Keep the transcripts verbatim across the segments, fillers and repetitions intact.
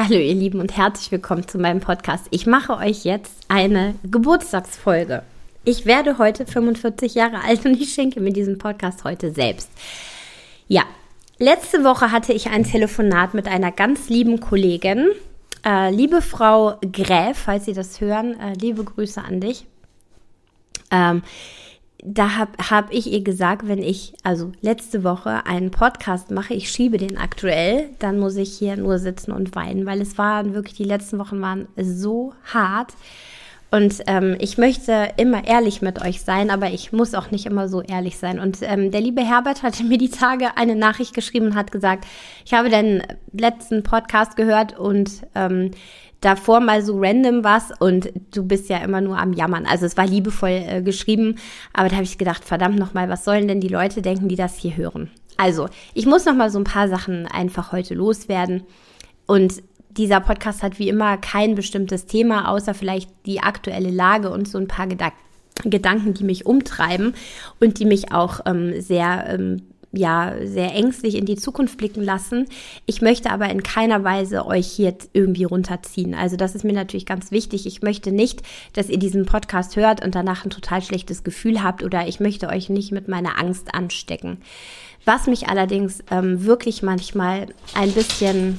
Hallo ihr Lieben und herzlich willkommen zu meinem Podcast. Ich mache euch jetzt eine Geburtstagsfolge. Ich werde heute fünfundvierzig Jahre alt und ich schenke mir diesen Podcast heute selbst. Ja, letzte Woche hatte ich ein Telefonat mit einer ganz lieben Kollegin. Äh, liebe Frau Gräf, falls Sie das hören, äh, liebe Grüße an dich. Ähm, Da habe hab ich ihr gesagt, wenn ich, also letzte Woche, einen Podcast mache, ich schiebe den aktuell, dann muss ich hier nur sitzen und weinen, weil es waren wirklich, die letzten Wochen waren so hart. Und ähm, ich möchte immer ehrlich mit euch sein, aber ich muss auch nicht immer so ehrlich sein. Und ähm, der liebe Herbert hatte mir die Tage eine Nachricht geschrieben und hat gesagt, ich habe den letzten Podcast gehört und ähm, davor mal so random was und du bist ja immer nur am Jammern. Also es war liebevoll äh, geschrieben, aber da habe ich gedacht, verdammt nochmal, was sollen denn die Leute denken, die das hier hören? Also, ich muss nochmal so ein paar Sachen einfach heute loswerden und dieser Podcast hat wie immer kein bestimmtes Thema, außer vielleicht die aktuelle Lage und so ein paar Gedank- Gedanken, die mich umtreiben und die mich auch ähm, sehr ähm, ja, sehr ängstlich in die Zukunft blicken lassen. Ich möchte aber in keiner Weise euch hier irgendwie runterziehen. Also das ist mir natürlich ganz wichtig. Ich möchte nicht, dass ihr diesen Podcast hört und danach ein total schlechtes Gefühl habt oder ich möchte euch nicht mit meiner Angst anstecken. Was mich allerdings ähm, wirklich manchmal ein bisschen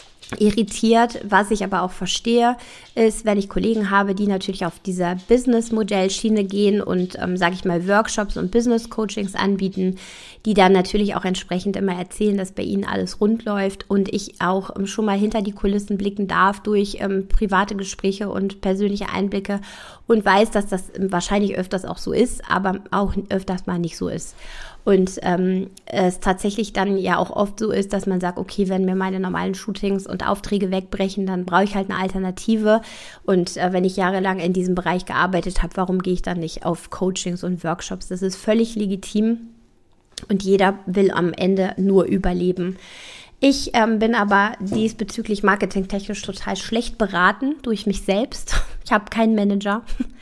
irritiert, was ich aber auch verstehe, ist, wenn ich Kollegen habe, die natürlich auf dieser Business-Modell-Schiene gehen und, ähm, sage ich mal, Workshops und Business-Coachings anbieten, die dann natürlich auch entsprechend immer erzählen, dass bei ihnen alles rund läuft und ich auch ähm, schon mal hinter die Kulissen blicken darf durch ähm, private Gespräche und persönliche Einblicke und weiß, dass das ähm, wahrscheinlich öfters auch so ist, aber auch öfters mal nicht so ist. Und ähm, es tatsächlich dann ja auch oft so ist, dass man sagt, okay, wenn mir meine normalen Shootings und Aufträge wegbrechen, dann brauche ich halt eine Alternative. Und äh, wenn ich jahrelang in diesem Bereich gearbeitet habe, warum gehe ich dann nicht auf Coachings und Workshops? Das ist völlig legitim und jeder will am Ende nur überleben. Ich ähm, bin aber diesbezüglich marketingtechnisch total schlecht beraten durch mich selbst. Ich habe keinen Manager.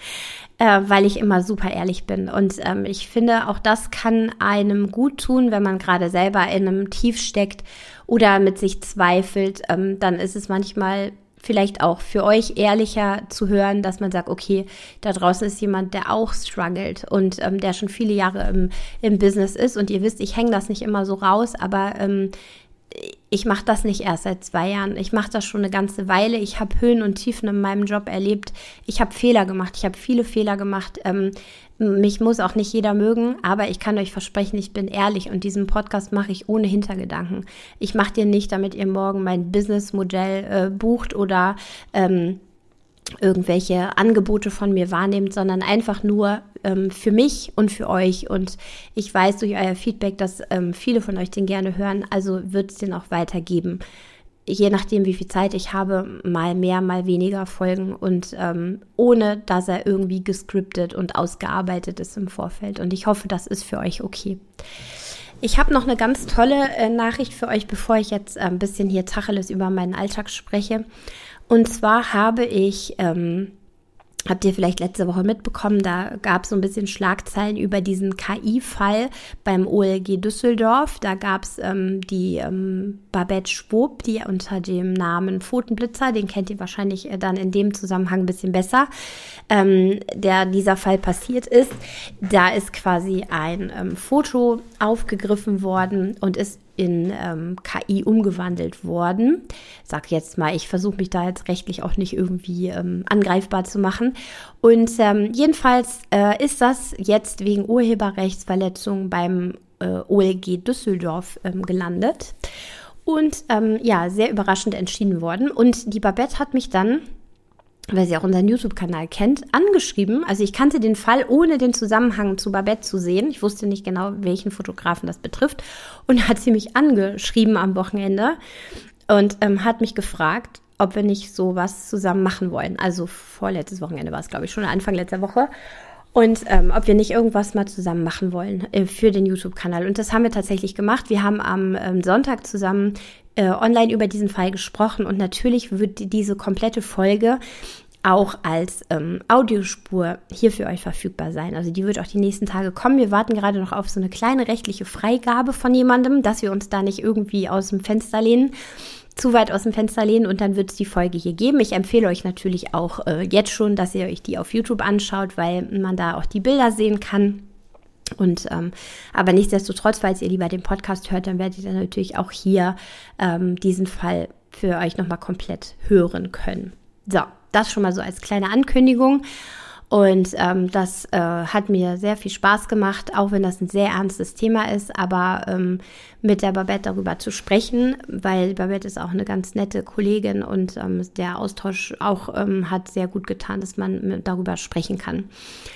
Äh, weil ich immer super ehrlich bin. Und ähm, ich finde, auch das kann einem gut tun, wenn man gerade selber in einem Tief steckt oder mit sich zweifelt. Ähm, dann ist es manchmal vielleicht auch für euch ehrlicher zu hören, dass man sagt, okay, da draußen ist jemand, der auch struggelt und ähm, der schon viele Jahre im, im Business ist. Und ihr wisst, ich hänge das nicht immer so raus, aber ähm, ich mache das nicht erst seit zwei Jahren. Ich mache das schon eine ganze Weile. Ich habe Höhen und Tiefen in meinem Job erlebt. Ich habe Fehler gemacht. Ich habe viele Fehler gemacht. Ähm, mich muss auch nicht jeder mögen, aber ich kann euch versprechen, ich bin ehrlich und diesen Podcast mache ich ohne Hintergedanken. Ich mache den nicht, damit ihr morgen mein Businessmodell äh, bucht oder ähm, irgendwelche Angebote von mir wahrnehmt, sondern einfach nur ähm, für mich und für euch. Und ich weiß durch euer Feedback, dass ähm, viele von euch den gerne hören, also wird es den auch weitergeben. Je nachdem, wie viel Zeit ich habe, mal mehr, mal weniger Folgen und ähm, ohne, dass er irgendwie gescriptet und ausgearbeitet ist im Vorfeld. Und ich hoffe, das ist für euch okay. Ich habe noch eine ganz tolle äh, Nachricht für euch, bevor ich jetzt äh, ein bisschen hier Tacheles über meinen Alltag spreche. Und zwar habe ich, ähm, habt ihr vielleicht letzte Woche mitbekommen, da gab es so ein bisschen Schlagzeilen über diesen K I-Fall beim O L G Düsseldorf. Da gab es ähm, die ähm, Babette Schwob, die unter dem Namen Pfotenblitzer, den kennt ihr wahrscheinlich äh, dann in dem Zusammenhang ein bisschen besser, ähm, der dieser Fall passiert ist. Da ist quasi ein ähm, Foto aufgegriffen worden und ist in ähm, K I umgewandelt worden. Sag jetzt mal, ich versuche mich da jetzt rechtlich auch nicht irgendwie ähm, angreifbar zu machen. Und ähm, jedenfalls äh, ist das jetzt wegen Urheberrechtsverletzung beim äh, O L G Düsseldorf ähm, gelandet. Und ähm, ja, sehr überraschend entschieden worden. Und die Babette hat mich dann, weil sie auch unseren YouTube-Kanal kennt, angeschrieben. Also ich kannte den Fall, ohne den Zusammenhang zu Babette zu sehen. Ich wusste nicht genau, welchen Fotografen das betrifft. Und hat sie mich angeschrieben am Wochenende und ähm, hat mich gefragt, ob wir nicht sowas zusammen machen wollen. Also vorletztes Wochenende war es, glaube ich, schon Anfang letzter Woche. Und ähm, ob wir nicht irgendwas mal zusammen machen wollen äh, für den YouTube-Kanal. Und das haben wir tatsächlich gemacht. Wir haben am ähm, Sonntag zusammen äh, online über diesen Fall gesprochen. Und natürlich wird diese komplette Folge auch als ähm, Audiospur hier für euch verfügbar sein. Also die wird auch die nächsten Tage kommen. Wir warten gerade noch auf so eine kleine rechtliche Freigabe von jemandem, dass wir uns da nicht irgendwie aus dem Fenster lehnen. zu weit aus dem Fenster lehnen und dann wird es die Folge hier geben. Ich empfehle euch natürlich auch äh, jetzt schon, dass ihr euch die auf YouTube anschaut, weil man da auch die Bilder sehen kann. Und ähm, aber nichtsdestotrotz, falls ihr lieber den Podcast hört, dann werdet ihr dann natürlich auch hier ähm, diesen Fall für euch nochmal komplett hören können. So, das schon mal so als kleine Ankündigung. Und ähm, das äh, hat mir sehr viel Spaß gemacht, auch wenn das ein sehr ernstes Thema ist, aber ähm, mit der Babette darüber zu sprechen, weil Babette ist auch eine ganz nette Kollegin und ähm, der Austausch auch ähm, hat sehr gut getan, dass man darüber sprechen kann.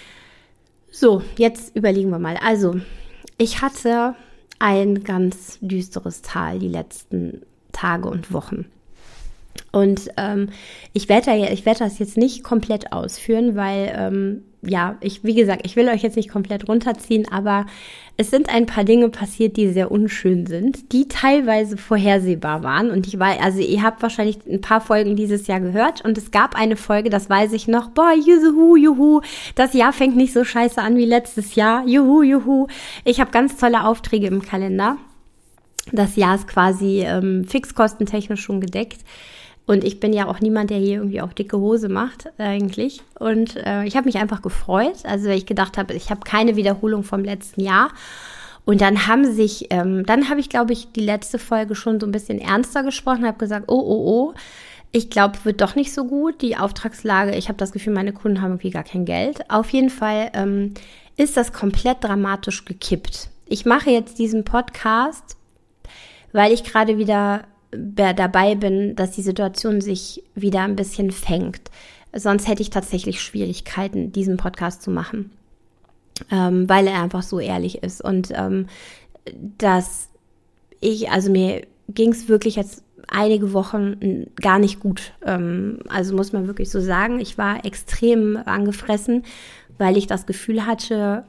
So, jetzt überlegen wir mal. Also, ich hatte ein ganz düsteres Tal die letzten Tage und Wochen. Und ähm, ich werde da, ich werde das jetzt nicht komplett ausführen, weil, ähm, ja, ich, wie gesagt, ich will euch jetzt nicht komplett runterziehen, aber es sind ein paar Dinge passiert, die sehr unschön sind, die teilweise vorhersehbar waren. Und ich war, also ihr habt wahrscheinlich ein paar Folgen dieses Jahr gehört und es gab eine Folge, das weiß ich noch, boah, juhu, juhu, das Jahr fängt nicht so scheiße an wie letztes Jahr, juhu, juhu. Ich habe ganz tolle Aufträge im Kalender. Das Jahr ist quasi ähm, fixkostentechnisch schon gedeckt. Und ich bin ja auch niemand, der hier irgendwie auch dicke Hose macht, eigentlich. Und äh, ich habe mich einfach gefreut. Also weil ich gedacht habe, ich habe keine Wiederholung vom letzten Jahr. Und dann haben sich, ähm, dann habe ich, glaube ich, die letzte Folge schon so ein bisschen ernster gesprochen, habe gesagt, oh, oh, oh, ich glaube, wird doch nicht so gut. Die Auftragslage, ich habe das Gefühl, meine Kunden haben irgendwie gar kein Geld. Auf jeden Fall ähm, ist das komplett dramatisch gekippt. Ich mache jetzt diesen Podcast, weil ich gerade wieder dabei bin, dass die Situation sich wieder ein bisschen fängt. Sonst hätte ich tatsächlich Schwierigkeiten, diesen Podcast zu machen, ähm, weil er einfach so ehrlich ist. Und ähm, dass ich, also mir ging es wirklich jetzt einige Wochen gar nicht gut. Ähm, also muss man wirklich so sagen, ich war extrem angefressen, weil ich das Gefühl hatte,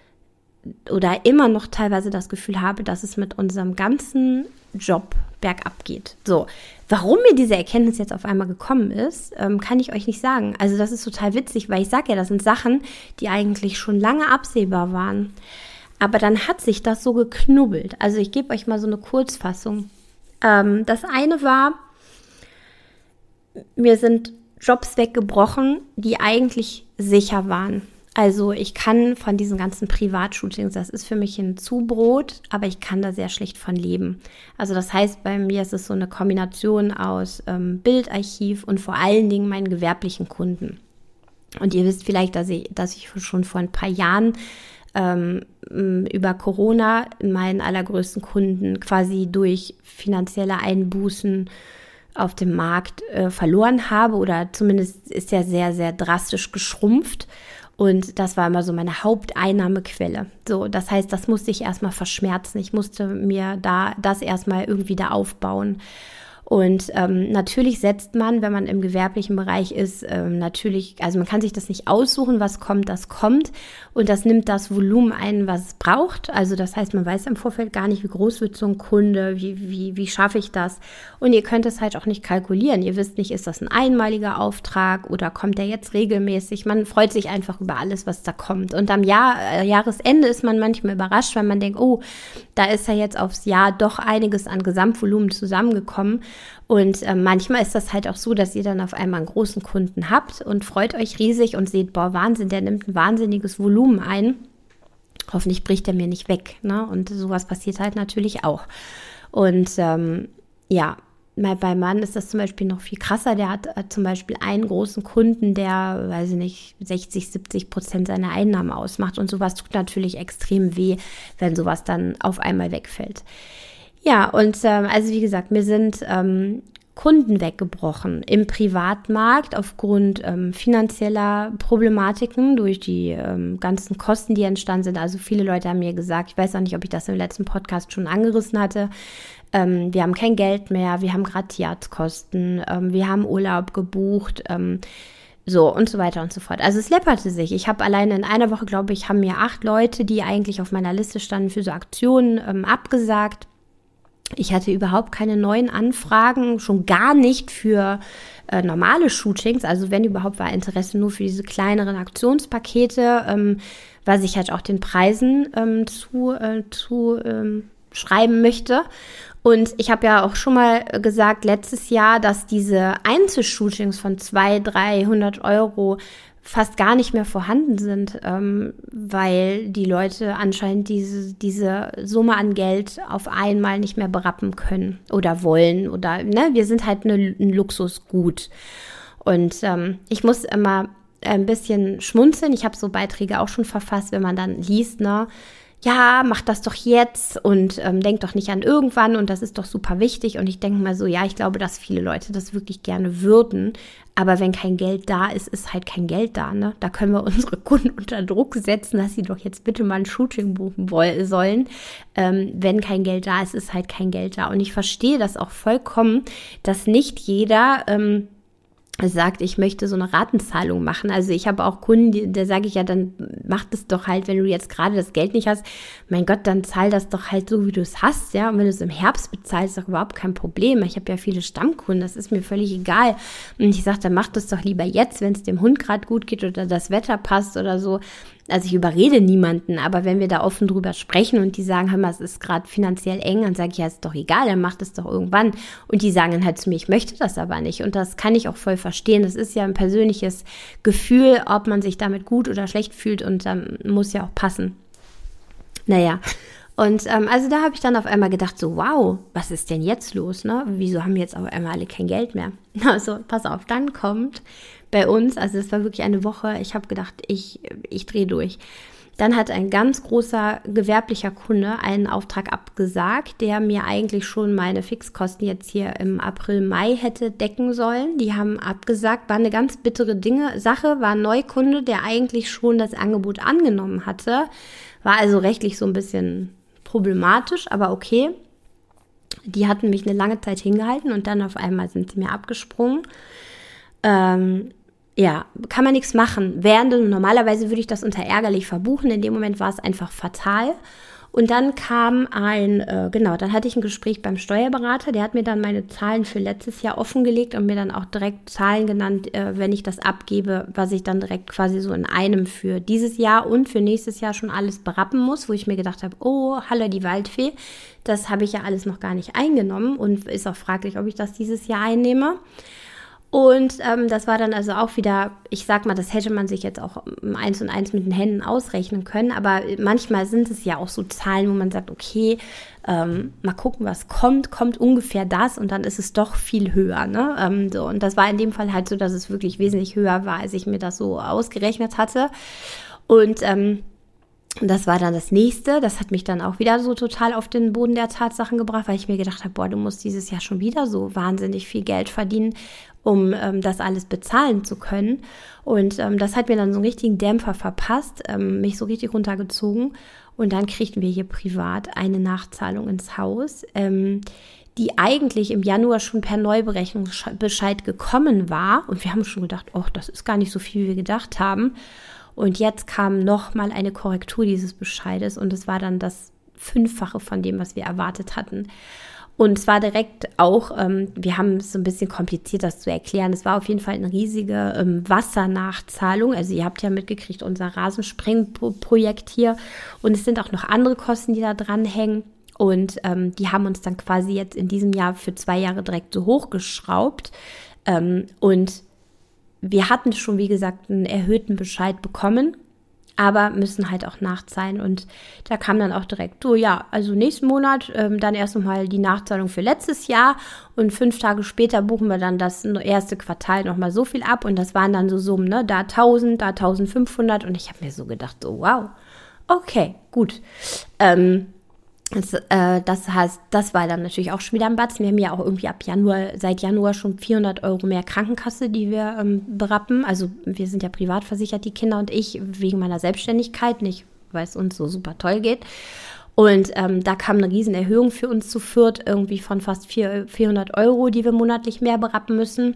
oder immer noch teilweise das Gefühl habe, dass es mit unserem ganzen Job bergab geht. So, warum mir diese Erkenntnis jetzt auf einmal gekommen ist, ähm, kann ich euch nicht sagen. Also das ist total witzig, weil ich sage ja, das sind Sachen, die eigentlich schon lange absehbar waren. Aber dann hat sich das so geknubbelt. Also ich gebe euch mal so eine Kurzfassung. Ähm, das eine war, mir sind Jobs weggebrochen, die eigentlich sicher waren. Also ich kann von diesen ganzen Privatshootings, das ist für mich ein Zubrot, aber ich kann da sehr schlecht von leben. Also das heißt, bei mir ist es so eine Kombination aus ähm, Bildarchiv und vor allen Dingen meinen gewerblichen Kunden. Und ihr wisst vielleicht, dass ich, dass ich schon vor ein paar Jahren ähm, über Corona meinen allergrößten Kunden quasi durch finanzielle Einbußen auf dem Markt äh, verloren habe, oder zumindest ist er sehr, sehr drastisch geschrumpft. Und das war immer so meine Haupteinnahmequelle. So, das heißt, das musste ich erstmal verschmerzen. Ich musste mir da das erstmal irgendwie da aufbauen. Und ähm, natürlich setzt man, wenn man im gewerblichen Bereich ist, ähm, natürlich, also man kann sich das nicht aussuchen, was kommt, das kommt. Und das nimmt das Volumen ein, was es braucht. Also das heißt, man weiß im Vorfeld gar nicht, wie groß wird so ein Kunde, wie, wie, wie schaffe ich das. Und ihr könnt es halt auch nicht kalkulieren. Ihr wisst nicht, ist das ein einmaliger Auftrag oder kommt der jetzt regelmäßig? Man freut sich einfach über alles, was da kommt. Und am Jahr, äh, Jahresende ist man manchmal überrascht, weil man denkt, oh, da ist ja jetzt aufs Jahr doch einiges an Gesamtvolumen zusammengekommen. Und äh, manchmal ist das halt auch so, dass ihr dann auf einmal einen großen Kunden habt und freut euch riesig und seht, boah, Wahnsinn, der nimmt ein wahnsinniges Volumen ein. Hoffentlich bricht er mir nicht weg, ne? Und sowas passiert halt natürlich auch. Und ähm, ja, bei meinem Mann ist das zum Beispiel noch viel krasser. Der hat äh, zum Beispiel einen großen Kunden, der, weiß ich nicht, sechzig, siebzig Prozent seiner Einnahmen ausmacht. Und sowas tut natürlich extrem weh, wenn sowas dann auf einmal wegfällt. Ja, und ähm, also wie gesagt, mir sind ähm, Kunden weggebrochen im Privatmarkt aufgrund ähm, finanzieller Problematiken durch die ähm, ganzen Kosten, die entstanden sind. Also viele Leute haben mir gesagt, ich weiß auch nicht, ob ich das im letzten Podcast schon angerissen hatte, ähm, wir haben kein Geld mehr, wir haben gerade Tierarztkosten, ähm, wir haben Urlaub gebucht, ähm, so und so weiter und so fort. Also es läpperte sich. Ich habe alleine in einer Woche, glaube ich, haben mir acht Leute, die eigentlich auf meiner Liste standen für so Aktionen, ähm, abgesagt. Ich hatte überhaupt keine neuen Anfragen, schon gar nicht für äh, normale Shootings. Also wenn überhaupt, war Interesse nur für diese kleineren Aktionspakete, ähm, was ich halt auch den Preisen ähm, zu, äh, zu ähm, schreiben möchte. Und ich habe ja auch schon mal gesagt, letztes Jahr, dass diese Einzelshootings von zweihundert, dreihundert Euro fast gar nicht mehr vorhanden sind, ähm, weil die Leute anscheinend diese, diese Summe an Geld auf einmal nicht mehr berappen können oder wollen. Oder ne, wir sind halt eine, ein Luxusgut. Und ähm, ich muss immer ein bisschen schmunzeln. Ich habe so Beiträge auch schon verfasst, wenn man dann liest, ne, ja, mach das doch jetzt und ähm, denk doch nicht an irgendwann und das ist doch super wichtig. Und ich denke mal so, ja, ich glaube, dass viele Leute das wirklich gerne würden. Aber wenn kein Geld da ist, ist halt kein Geld da, ne? Da können wir unsere Kunden unter Druck setzen, dass sie doch jetzt bitte mal ein Shooting buchen wollen, sollen. Ähm, wenn kein Geld da ist, ist halt kein Geld da. Und ich verstehe das auch vollkommen, dass nicht jeder ähm, sagt, ich möchte so eine Ratenzahlung machen. Also ich habe auch Kunden, da sage ich ja, dann mach das doch halt, wenn du jetzt gerade das Geld nicht hast, mein Gott, dann zahl das doch halt so, wie du es hast, ja. Und wenn du es im Herbst bezahlst, ist doch überhaupt kein Problem. Ich habe ja viele Stammkunden, das ist mir völlig egal. Und ich sage, dann mach das doch lieber jetzt, wenn es dem Hund gerade gut geht oder das Wetter passt oder so. Also ich überrede niemanden, aber wenn wir da offen drüber sprechen und die sagen, hör mal, es ist gerade finanziell eng, dann sage ich, ja, ist doch egal, dann macht es doch irgendwann. Und die sagen dann halt zu mir, ich möchte das aber nicht. Und das kann ich auch voll verstehen. Das ist ja ein persönliches Gefühl, ob man sich damit gut oder schlecht fühlt und dann ähm, muss ja auch passen. Naja, und ähm, also da habe ich dann auf einmal gedacht, so wow, was ist denn jetzt los, ne? Wieso haben jetzt auf einmal alle kein Geld mehr? Also pass auf, dann kommt bei uns, also es war wirklich eine Woche, ich habe gedacht, ich, ich drehe durch. Dann hat ein ganz großer gewerblicher Kunde einen Auftrag abgesagt, der mir eigentlich schon meine Fixkosten jetzt hier im April, Mai hätte decken sollen. Die haben abgesagt, war eine ganz bittere Dinge, Sache, war ein Neukunde, der eigentlich schon das Angebot angenommen hatte. War also rechtlich so ein bisschen problematisch, aber okay. Die hatten mich eine lange Zeit hingehalten und dann auf einmal sind sie mir abgesprungen. Ähm, ja, kann man nichts machen. Während, normalerweise würde ich das unter ärgerlich verbuchen. In dem Moment war es einfach fatal. Und dann kam ein, äh, genau, dann hatte ich ein Gespräch beim Steuerberater. Der hat mir dann meine Zahlen für letztes Jahr offengelegt und mir dann auch direkt Zahlen genannt, äh, wenn ich das abgebe, was ich dann direkt quasi so in einem für dieses Jahr und für nächstes Jahr schon alles berappen muss, wo ich mir gedacht habe, oh, Halle die Waldfee, das habe ich ja alles noch gar nicht eingenommen und ist auch fraglich, ob ich das dieses Jahr einnehme. Und ähm, das war dann also auch wieder, ich sag mal, das hätte man sich jetzt auch eins und eins mit den Händen ausrechnen können, aber manchmal sind es ja auch so Zahlen, wo man sagt, okay, ähm, mal gucken, was kommt, kommt ungefähr das und dann ist es doch viel höher, ne? Ähm, so, und das war in dem Fall halt so, dass es wirklich wesentlich höher war, als ich mir das so ausgerechnet hatte. Und ähm, das war dann das Nächste. Das hat mich dann auch wieder so total auf den Boden der Tatsachen gebracht, weil ich mir gedacht habe, boah, du musst dieses Jahr schon wieder so wahnsinnig viel Geld verdienen, um ähm, das alles bezahlen zu können. Und ähm, das hat mir dann so einen richtigen Dämpfer verpasst, ähm, mich so richtig runtergezogen. Und dann kriegten wir hier privat eine Nachzahlung ins Haus, ähm, die eigentlich im Januar schon per Neuberechnungsbescheid gekommen war. Und wir haben schon gedacht, oh, das ist gar nicht so viel, wie wir gedacht haben. Und jetzt kam nochmal eine Korrektur dieses Bescheides und es war dann das Fünffache von dem, was wir erwartet hatten. Und zwar direkt auch, ähm, wir haben es so ein bisschen kompliziert, das zu erklären. Es war auf jeden Fall eine riesige ähm, Wassernachzahlung. Also ihr habt ja mitgekriegt, unser Rasensprengprojekt hier. Und es sind auch noch andere Kosten, die da dranhängen. Und ähm, die haben uns dann quasi jetzt in diesem Jahr für zwei Jahre direkt so hochgeschraubt. Ähm, und wir hatten schon, wie gesagt, einen erhöhten Bescheid bekommen, aber müssen halt auch nachzahlen. Und da kam dann auch direkt so, ja, also nächsten Monat ähm, dann erst nochmal die Nachzahlung für letztes Jahr und fünf Tage später buchen wir dann das erste Quartal nochmal so viel ab. Und das waren dann so Summen, ne, da tausend, da tausendfünfhundert. Und ich habe mir so gedacht, so wow, okay, gut. Ähm, Das, äh, das heißt, das war dann natürlich auch schon wieder ein Batzen. Wir haben ja auch irgendwie ab Januar, seit Januar schon vierhundert Euro mehr Krankenkasse, die wir ähm, berappen. Also wir sind ja privat versichert, die Kinder und ich, wegen meiner Selbstständigkeit, nicht weil es uns so super toll geht. Und ähm, da kam eine Riesenerhöhung für uns zu Fürth, irgendwie von fast vierhundert Euro, die wir monatlich mehr berappen müssen.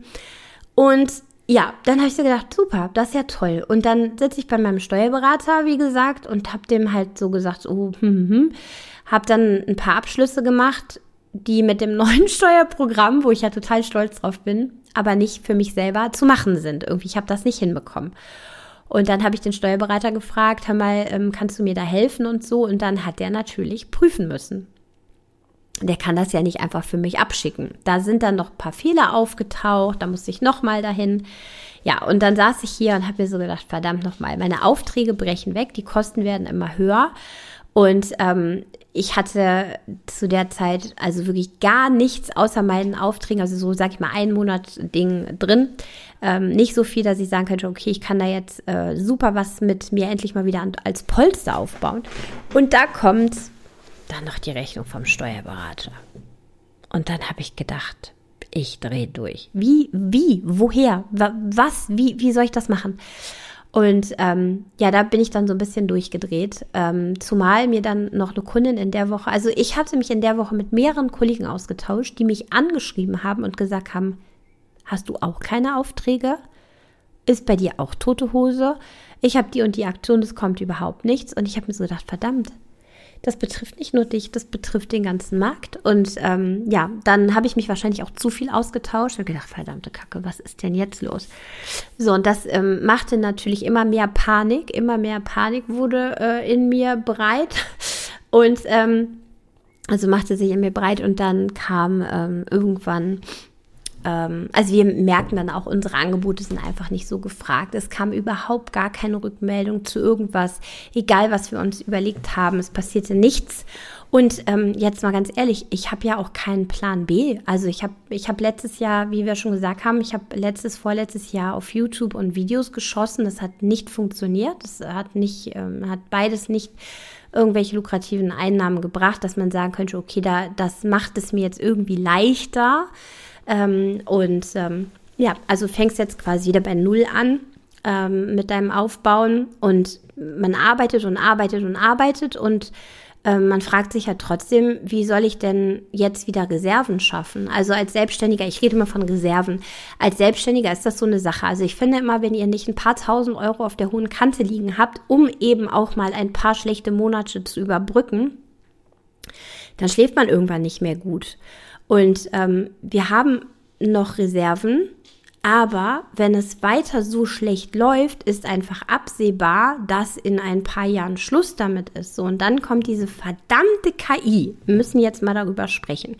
Und ja, dann habe ich so gedacht, super, das ist ja toll. Und dann sitze ich bei meinem Steuerberater, wie gesagt, und habe dem halt so gesagt, oh, hm, hm, hm. Habe dann ein paar Abschlüsse gemacht, die mit dem neuen Steuerprogramm, wo ich ja total stolz drauf bin, aber nicht für mich selber zu machen sind. Irgendwie, ich habe das nicht hinbekommen. Und dann habe ich den Steuerberater gefragt, hör mal, ähm, kannst du mir da helfen und so? Und dann hat der natürlich prüfen müssen. der kann das ja nicht einfach für mich abschicken. Da sind dann noch ein paar Fehler aufgetaucht, da musste ich nochmal dahin. Ja, und dann saß ich hier und habe mir so gedacht, verdammt nochmal, meine Aufträge brechen weg, die Kosten werden immer höher. Und ähm, ich hatte zu der Zeit also wirklich gar nichts außer meinen Aufträgen, also so, sag ich mal, ein Monat Ding drin. Ähm, nicht so viel, dass ich sagen könnte, okay, ich kann da jetzt äh, super was mit mir endlich mal wieder an, als Polster aufbauen. Und da kommt dann noch die Rechnung vom Steuerberater. Und dann habe ich gedacht, ich drehe durch. Wie, wie, woher, was, wie, wie soll ich das machen? Und ähm, ja, da bin ich dann so ein bisschen durchgedreht, ähm, zumal mir dann noch eine Kundin in der Woche, also ich hatte mich in der Woche mit mehreren Kollegen ausgetauscht, die mich angeschrieben haben und gesagt haben, hast du auch keine Aufträge? Ist bei dir auch tote Hose? Ich habe die und die Aktion, es kommt überhaupt nichts. Und ich habe mir so gedacht, verdammt, das betrifft nicht nur dich, das betrifft den ganzen Markt. Und ähm, ja, dann habe ich mich wahrscheinlich auch zu viel ausgetauscht und gedacht, verdammte Kacke, was ist denn jetzt los? So, und das ähm, machte natürlich immer mehr Panik, immer mehr Panik wurde äh, in mir breit. Und ähm, also machte sich in mir breit und dann kam ähm, irgendwann... Also wir merken dann auch, unsere Angebote sind einfach nicht so gefragt. Es kam überhaupt gar keine Rückmeldung zu irgendwas, egal was wir uns überlegt haben. Es passierte nichts. Und ähm, jetzt mal ganz ehrlich, ich habe ja auch keinen Plan B. Also ich habe ich hab letztes Jahr, wie wir schon gesagt haben, ich habe letztes, vorletztes Jahr auf YouTube und Videos geschossen. Das hat nicht funktioniert. Das hat nicht, ähm, hat beides nicht irgendwelche lukrativen Einnahmen gebracht, dass man sagen könnte, okay, da, das macht es mir jetzt irgendwie leichter. Ähm, und ähm, ja, also fängst jetzt quasi wieder bei Null an ähm, mit deinem Aufbauen und man arbeitet und arbeitet und arbeitet und ähm, man fragt sich ja trotzdem, wie soll ich denn jetzt wieder Reserven schaffen? Also als Selbstständiger, ich rede immer von Reserven, als Selbstständiger ist das so eine Sache. Also ich finde immer, wenn ihr nicht ein paar tausend Euro auf der hohen Kante liegen habt, um eben auch mal ein paar schlechte Monate zu überbrücken, dann schläft man irgendwann nicht mehr gut. Und ähm, wir haben noch Reserven, aber wenn es weiter so schlecht läuft, ist einfach absehbar, dass in ein paar Jahren Schluss damit ist. So, und dann kommt diese verdammte K I. Wir müssen jetzt mal darüber sprechen.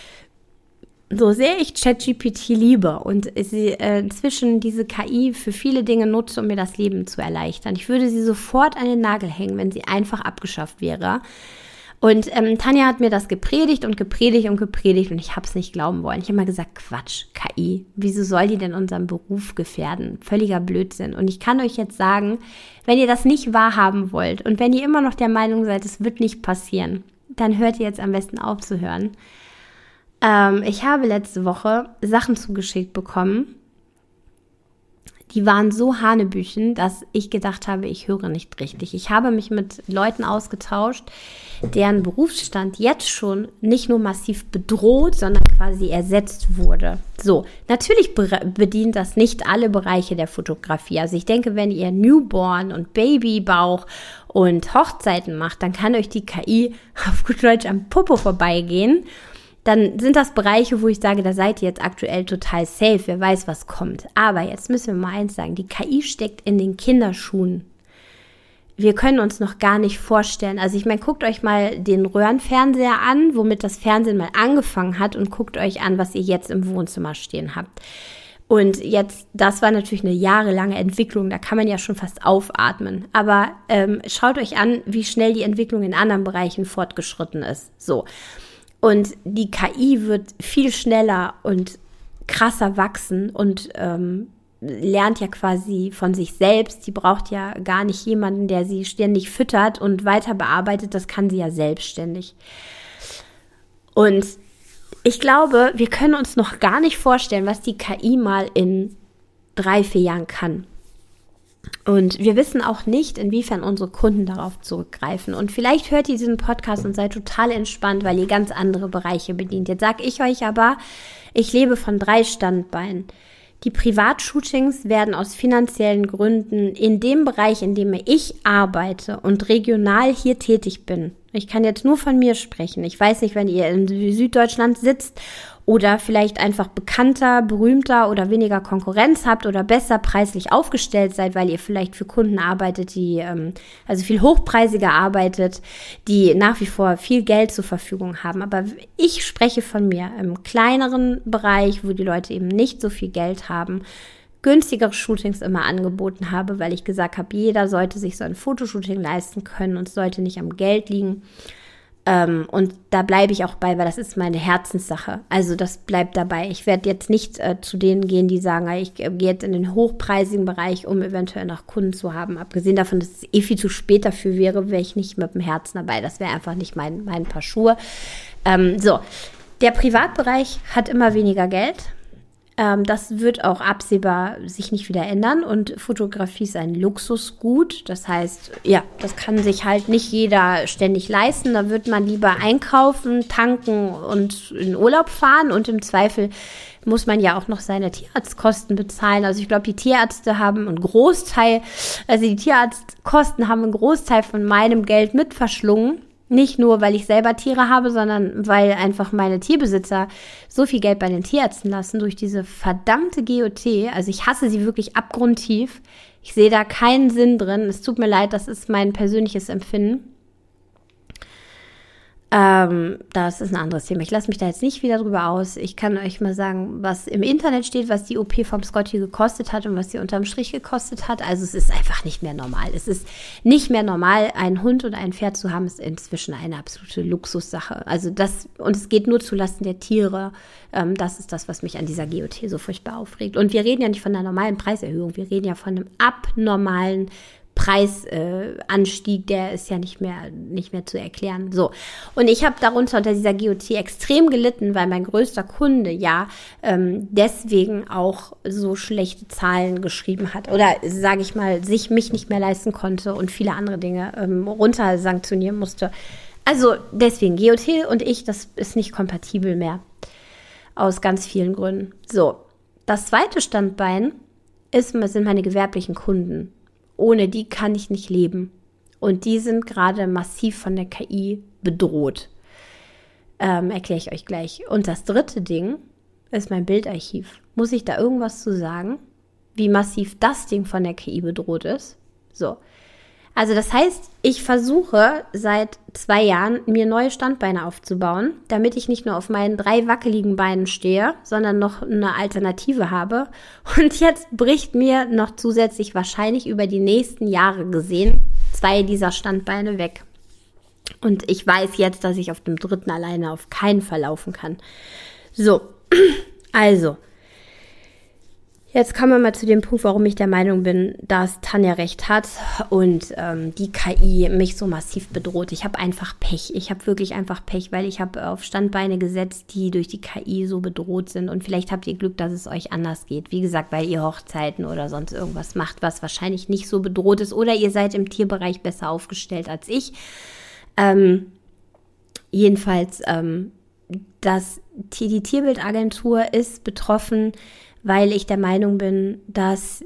So sehr ich ChatGPT liebe und sie äh, inzwischen diese K I für viele Dinge nutze, um mir das Leben zu erleichtern. Ich würde sie sofort an den Nagel hängen, wenn sie einfach abgeschafft wäre. Und ähm, Tanja hat mir das gepredigt und gepredigt und gepredigt und ich habe es nicht glauben wollen. Ich habe mal gesagt, Quatsch, K I, wieso soll die denn unseren Beruf gefährden? Völliger Blödsinn. Und ich kann euch jetzt sagen, wenn ihr das nicht wahrhaben wollt und wenn ihr immer noch der Meinung seid, es wird nicht passieren, dann hört ihr jetzt am besten auf zu hören. Ähm, ich habe letzte Woche Sachen zugeschickt bekommen, die waren so hanebüchen, dass ich gedacht habe, ich höre nicht richtig. Ich habe mich mit Leuten ausgetauscht, deren Berufsstand jetzt schon nicht nur massiv bedroht, sondern quasi ersetzt wurde. So, natürlich be- bedient das nicht alle Bereiche der Fotografie. Also ich denke, wenn ihr Newborn und Babybauch und Hochzeiten macht, dann kann euch die K I auf gut Deutsch am Popo vorbeigehen. Dann sind das Bereiche, wo ich sage, da seid ihr jetzt aktuell total safe, wer weiß, was kommt. Aber jetzt müssen wir mal eins sagen, die K I steckt in den Kinderschuhen. Wir können uns noch gar nicht vorstellen, also ich meine, guckt euch mal den Röhrenfernseher an, womit das Fernsehen mal angefangen hat und guckt euch an, was ihr jetzt im Wohnzimmer stehen habt. Und jetzt, das war natürlich eine jahrelange Entwicklung, da kann man ja schon fast aufatmen. Aber ähm, schaut euch an, wie schnell die Entwicklung in anderen Bereichen fortgeschritten ist. So. Und die K I wird viel schneller und krasser wachsen und ähm, lernt ja quasi von sich selbst. Die braucht ja gar nicht jemanden, der sie ständig füttert und weiter bearbeitet. Das kann sie ja selbstständig. Und ich glaube, wir können uns noch gar nicht vorstellen, was die K I mal in drei, vier Jahren kann. Und wir wissen auch nicht, inwiefern unsere Kunden darauf zurückgreifen. Und vielleicht hört ihr diesen Podcast und seid total entspannt, weil ihr ganz andere Bereiche bedient. Jetzt sage ich euch aber, ich lebe von drei Standbeinen. Die Privatshootings werden aus finanziellen Gründen in dem Bereich, in dem ich arbeite und regional hier tätig bin, Ich kann jetzt nur von mir sprechen. Ich weiß nicht, wenn ihr in Süddeutschland sitzt oder vielleicht einfach bekannter, berühmter oder weniger Konkurrenz habt oder besser preislich aufgestellt seid, weil ihr vielleicht für Kunden arbeitet, die ähm, also viel hochpreisiger arbeitet, die nach wie vor viel Geld zur Verfügung haben. Aber ich spreche von mir im kleineren Bereich, wo die Leute eben nicht so viel Geld haben, günstigere Shootings immer angeboten habe, weil ich gesagt habe, jeder sollte sich so ein Fotoshooting leisten können und es sollte nicht am Geld liegen. Ähm, und da bleibe ich auch bei, weil das ist meine Herzenssache. Also das bleibt dabei. Ich werde jetzt nicht äh, zu denen gehen, die sagen, ich äh, gehe jetzt in den hochpreisigen Bereich, um eventuell noch Kunden zu haben. Abgesehen davon, dass es eh viel zu spät dafür wäre, wäre ich nicht mit dem Herzen dabei. Das wäre einfach nicht mein, mein Paar Schuhe. Ähm, so, der Privatbereich hat immer weniger Geld. Ähm, das wird auch absehbar sich nicht wieder ändern und Fotografie ist ein Luxusgut. Das heißt, ja, das kann sich halt nicht jeder ständig leisten. Da wird man lieber einkaufen, tanken und in Urlaub fahren und im Zweifel muss man ja auch noch seine Tierarztkosten bezahlen. Also ich glaube, die Tierärzte haben einen Großteil, also die Tierarztkosten haben einen Großteil von meinem Geld mit verschlungen. Nicht nur, weil ich selber Tiere habe, sondern weil einfach meine Tierbesitzer so viel Geld bei den Tierärzten lassen durch diese verdammte G O T. Also ich hasse sie wirklich abgrundtief. Ich sehe da keinen Sinn drin. Es tut mir leid, das ist mein persönliches Empfinden. Ähm, das ist ein anderes Thema. Ich lasse mich da jetzt nicht wieder drüber aus. Ich kann euch mal sagen, was im Internet steht, was die O P vom Scotty gekostet hat und was sie unterm Strich gekostet hat. Also es ist einfach nicht mehr normal. Es ist nicht mehr normal, einen Hund und ein Pferd zu haben, ist inzwischen eine absolute Luxussache. Also das, und es geht nur zulasten der Tiere. Ähm, das ist das, was mich an dieser G O T so furchtbar aufregt. Und wir reden ja nicht von einer normalen Preiserhöhung. Wir reden ja von einem abnormalen Preisanstieg, äh, der ist ja nicht mehr, nicht mehr zu erklären. So. Und ich habe darunter unter dieser G O T extrem gelitten, weil mein größter Kunde ja ähm, deswegen auch so schlechte Zahlen geschrieben hat oder, sage ich mal, sich mich nicht mehr leisten konnte und viele andere Dinge ähm, runter sanktionieren musste. Also deswegen G O T und ich, das ist nicht kompatibel mehr. Aus ganz vielen Gründen. So. Das zweite Standbein ist, sind meine gewerblichen Kunden. Ohne die kann ich nicht leben. Und die sind gerade massiv von der K I bedroht. Ähm, erkläre ich euch gleich. Und das dritte Ding ist mein Bildarchiv. Muss ich da irgendwas zu sagen? Wie massiv das Ding von der K I bedroht ist? So. Also das heißt, ich versuche seit zwei Jahren, mir neue Standbeine aufzubauen, damit ich nicht nur auf meinen drei wackeligen Beinen stehe, sondern noch eine Alternative habe. Und jetzt bricht mir noch zusätzlich wahrscheinlich über die nächsten Jahre gesehen zwei dieser Standbeine weg. Und ich weiß jetzt, dass ich auf dem dritten alleine auf keinen Fall laufen kann. So, also. Jetzt kommen wir mal zu dem Punkt, warum ich der Meinung bin, dass Tanja recht hat und ähm, die K I mich so massiv bedroht. Ich habe einfach Pech. Ich habe wirklich einfach Pech, weil ich habe auf Standbeine gesetzt, die durch die K I so bedroht sind. Und vielleicht habt ihr Glück, dass es euch anders geht. Wie gesagt, weil ihr Hochzeiten oder sonst irgendwas macht, was wahrscheinlich nicht so bedroht ist. Oder ihr seid im Tierbereich besser aufgestellt als ich. Ähm, jedenfalls, ähm, das, die Tierbildagentur ist betroffen, weil ich der Meinung bin, dass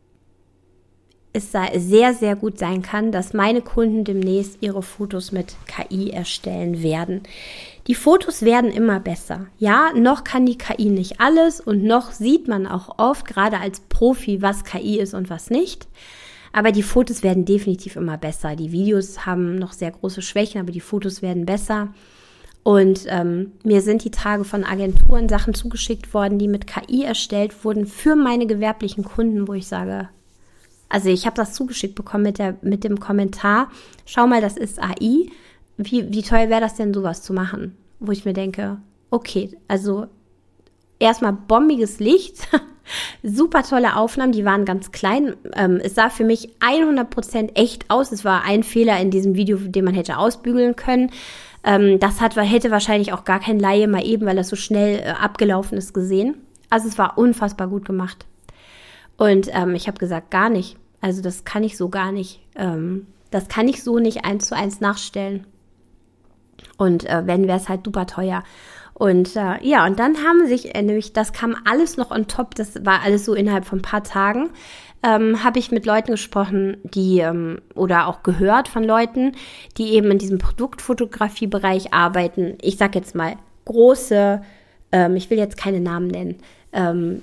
es sehr, sehr gut sein kann, dass meine Kunden demnächst ihre Fotos mit K I erstellen werden. Die Fotos werden immer besser. Ja, noch kann die K I nicht alles und noch sieht man auch oft, gerade als Profi, was K I ist und was nicht. Aber die Fotos werden definitiv immer besser. Die Videos haben noch sehr große Schwächen, aber die Fotos werden besser. Und ähm, mir sind die Tage von Agenturen Sachen zugeschickt worden, die mit K I erstellt wurden für meine gewerblichen Kunden, wo ich sage, also ich habe das zugeschickt bekommen mit der mit dem Kommentar, schau mal, das ist A I, wie, wie teuer wäre das denn, sowas zu machen? Wo ich mir denke, okay, also erstmal bombiges Licht, super tolle Aufnahmen, die waren ganz klein. Ähm, es sah für mich hundert Prozent echt aus. Es war ein Fehler in diesem Video, den man hätte ausbügeln können. Ähm, das hat, hätte wahrscheinlich auch gar kein Laie mal eben, weil das so schnell äh, abgelaufen ist, gesehen. Also es war unfassbar gut gemacht. Und ähm, ich habe gesagt, gar nicht. Also das kann ich so gar nicht. Ähm, das kann ich so nicht eins zu eins nachstellen. Und äh, wenn, wäre es halt super teuer. Und äh, ja, und dann haben sich, äh, nämlich das kam alles noch on top, das war alles so innerhalb von ein paar Tagen, ähm, habe ich mit Leuten gesprochen, die ähm, oder auch gehört von Leuten, die eben in diesem Produktfotografie-Bereich arbeiten. Ich sag jetzt mal große, ähm, ich will jetzt keine Namen nennen, ähm,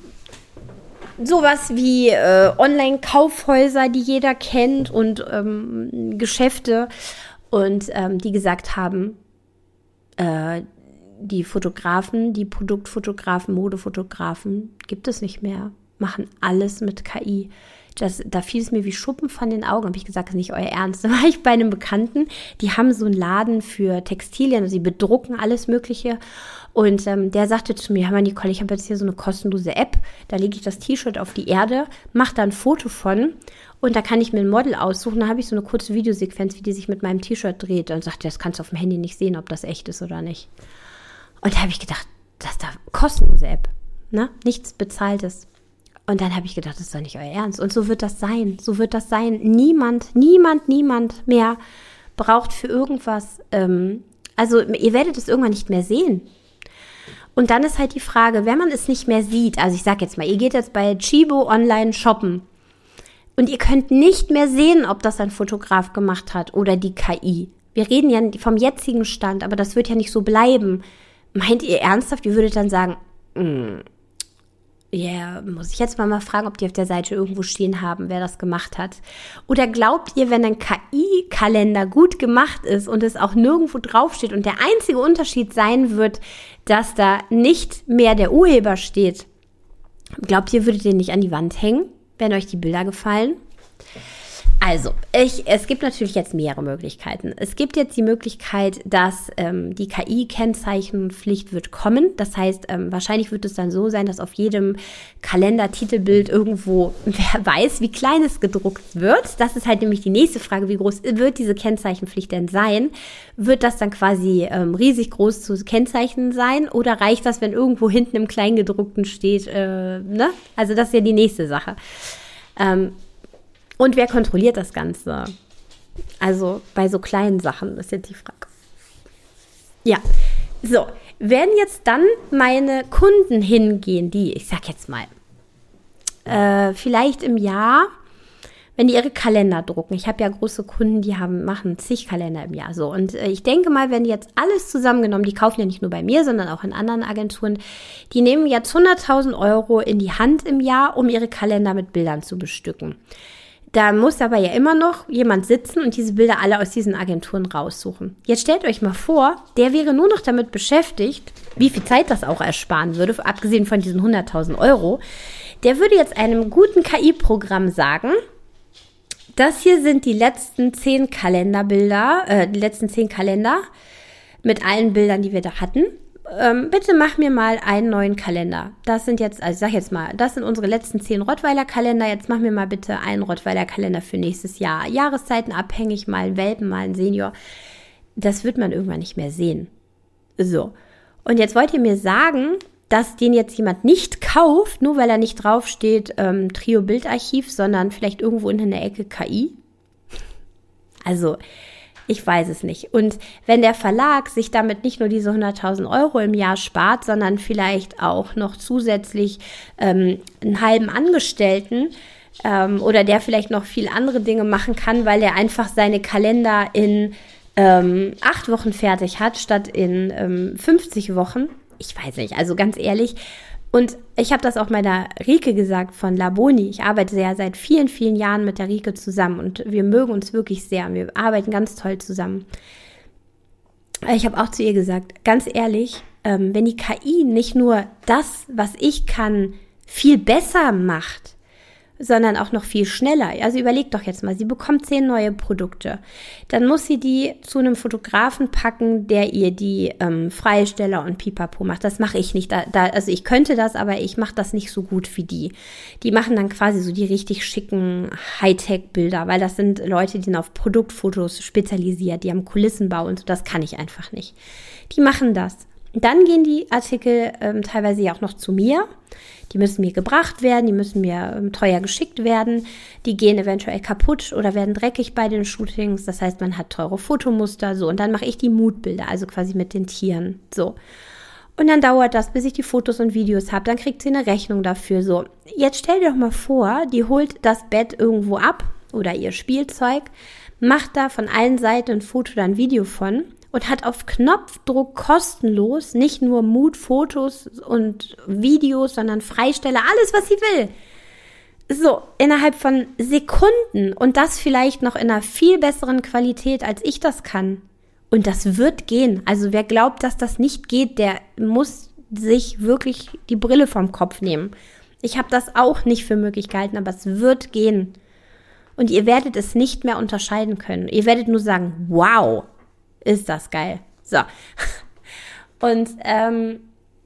sowas wie äh, Online-Kaufhäuser, die jeder kennt und ähm, Geschäfte und ähm, die gesagt haben, äh, die Fotografen, die Produktfotografen, Modefotografen gibt es nicht mehr, machen alles mit K I. Das, da fiel es mir wie Schuppen von den Augen. Habe ich gesagt, das ist nicht euer Ernst. Da war ich bei einem Bekannten, die haben so einen Laden für Textilien, also sie bedrucken alles Mögliche. Und ähm, der sagte zu mir, hör mal Nicole, ich habe jetzt hier so eine kostenlose App, da lege ich das T-Shirt auf die Erde, mache da ein Foto von und da kann ich mir ein Model aussuchen. Da habe ich so eine kurze Videosequenz, wie die sich mit meinem T-Shirt dreht. Und sagte, das kannst du auf dem Handy nicht sehen, ob das echt ist oder nicht. Und da habe ich gedacht, das ist da kostenlose App, ne? Nichts Bezahltes. Und dann habe ich gedacht, das ist doch nicht euer Ernst. Und so wird das sein. So wird das sein. Niemand, niemand, niemand mehr braucht für irgendwas. Ähm, also ihr werdet es irgendwann nicht mehr sehen. Und dann ist halt die Frage, wenn man es nicht mehr sieht, also ich sag jetzt mal, ihr geht jetzt bei Chibo online shoppen und ihr könnt nicht mehr sehen, ob das ein Fotograf gemacht hat oder die K I. Wir reden ja vom jetzigen Stand, aber das wird ja nicht so bleiben. Meint ihr ernsthaft, ihr würdet dann sagen, mh, ja, yeah, muss ich jetzt mal, mal fragen, ob die auf der Seite irgendwo stehen haben, wer das gemacht hat. Oder glaubt ihr, wenn ein K I-Kalender gut gemacht ist und es auch nirgendwo draufsteht und der einzige Unterschied sein wird, dass da nicht mehr der Urheber steht, glaubt ihr, würdet ihr den nicht an die Wand hängen, wenn euch die Bilder gefallen? Also, ich, es gibt natürlich jetzt mehrere Möglichkeiten. Es gibt jetzt die Möglichkeit, dass ähm, die K I-Kennzeichenpflicht wird kommen. Das heißt, ähm, wahrscheinlich wird es dann so sein, dass auf jedem Kalendertitelbild irgendwo, wer weiß, wie klein es gedruckt wird. Das ist halt nämlich die nächste Frage, wie groß wird diese Kennzeichenpflicht denn sein? Wird das dann quasi ähm, riesig groß zu kennzeichnen sein? Oder reicht das, wenn irgendwo hinten im Kleingedruckten steht? Äh, ne? Also das ist ja die nächste Sache. Ähm, Und wer kontrolliert das Ganze? Also bei so kleinen Sachen ist jetzt die Frage. Ja, so, werden jetzt dann meine Kunden hingehen, die, ich sag jetzt mal, äh, vielleicht im Jahr, wenn die ihre Kalender drucken. Ich habe ja große Kunden, die haben machen zig Kalender im Jahr. So, und äh, ich denke mal, wenn die jetzt alles zusammengenommen, die kaufen ja nicht nur bei mir, sondern auch in anderen Agenturen, die nehmen jetzt hunderttausend Euro in die Hand im Jahr, um ihre Kalender mit Bildern zu bestücken. Da muss aber ja immer noch jemand sitzen und diese Bilder alle aus diesen Agenturen raussuchen. Jetzt stellt euch mal vor, der wäre nur noch damit beschäftigt, wie viel Zeit das auch ersparen würde, abgesehen von diesen hunderttausend Euro. Der würde jetzt einem guten K I-Programm sagen, das hier sind die letzten zehn Kalenderbilder, äh, die letzten zehn Kalender mit allen Bildern, die wir da hatten. Ähm, bitte mach mir mal einen neuen Kalender. Das sind jetzt, also ich sag jetzt mal, das sind unsere letzten zehn Rottweiler-Kalender. Jetzt mach mir mal bitte einen Rottweiler-Kalender für nächstes Jahr. Jahreszeiten abhängig, mal einen Welpen, mal einen Senior. Das wird man irgendwann nicht mehr sehen. So. Und jetzt wollt ihr mir sagen, dass den jetzt jemand nicht kauft, nur weil er nicht draufsteht, ähm, Trio-Bildarchiv, sondern vielleicht irgendwo in der Ecke K I? Also, ich weiß es nicht. Und wenn der Verlag sich damit nicht nur diese hunderttausend Euro im Jahr spart, sondern vielleicht auch noch zusätzlich ähm, einen halben Angestellten ähm, oder der vielleicht noch viel andere Dinge machen kann, weil er einfach seine Kalender in ähm, acht Wochen fertig hat, statt in ähm, fünfzig Wochen. Ich weiß nicht, also ganz ehrlich. Und ich habe das auch meiner Rike gesagt von Laboni. Ich arbeite ja seit vielen, vielen Jahren mit der Rike zusammen und wir mögen uns wirklich sehr. Wir arbeiten ganz toll zusammen. Ich habe auch zu ihr gesagt, ganz ehrlich, ähm, wenn die K I nicht nur das, was ich kann, viel besser macht, sondern auch noch viel schneller. Also überlegt doch jetzt mal, sie bekommt zehn neue Produkte. Dann muss sie die zu einem Fotografen packen, der ihr die ähm, Freisteller und Pipapo macht. Das mache ich nicht. Da, da, also ich könnte das, aber ich mache das nicht so gut wie die. Die machen dann quasi so die richtig schicken Hightech-Bilder, weil das sind Leute, die sind auf Produktfotos spezialisiert, die haben Kulissenbau und so. Das kann ich einfach nicht. Die machen das. Dann gehen die Artikel ähm, teilweise ja auch noch zu mir. Die müssen mir gebracht werden, die müssen mir ähm, teuer geschickt werden. Die gehen eventuell kaputt oder werden dreckig bei den Shootings. Das heißt, man hat teure Fotomuster. So, und dann mache ich die Moodbilder, also quasi mit den Tieren. So. Und dann dauert das, bis ich die Fotos und Videos habe. Dann kriegt sie eine Rechnung dafür. So, jetzt stell dir doch mal vor, die holt das Bett irgendwo ab oder ihr Spielzeug, macht da von allen Seiten ein Foto oder ein Video von und hat auf Knopfdruck kostenlos nicht nur Mood-Fotos und Videos, sondern Freisteller, alles, was sie will. So, innerhalb von Sekunden und das vielleicht noch in einer viel besseren Qualität, als ich das kann. Und das wird gehen. Also wer glaubt, dass das nicht geht, der muss sich wirklich die Brille vom Kopf nehmen. Ich habe das auch nicht für möglich gehalten, aber es wird gehen. Und ihr werdet es nicht mehr unterscheiden können. Ihr werdet nur sagen, wow, ist das geil. So. Und ähm,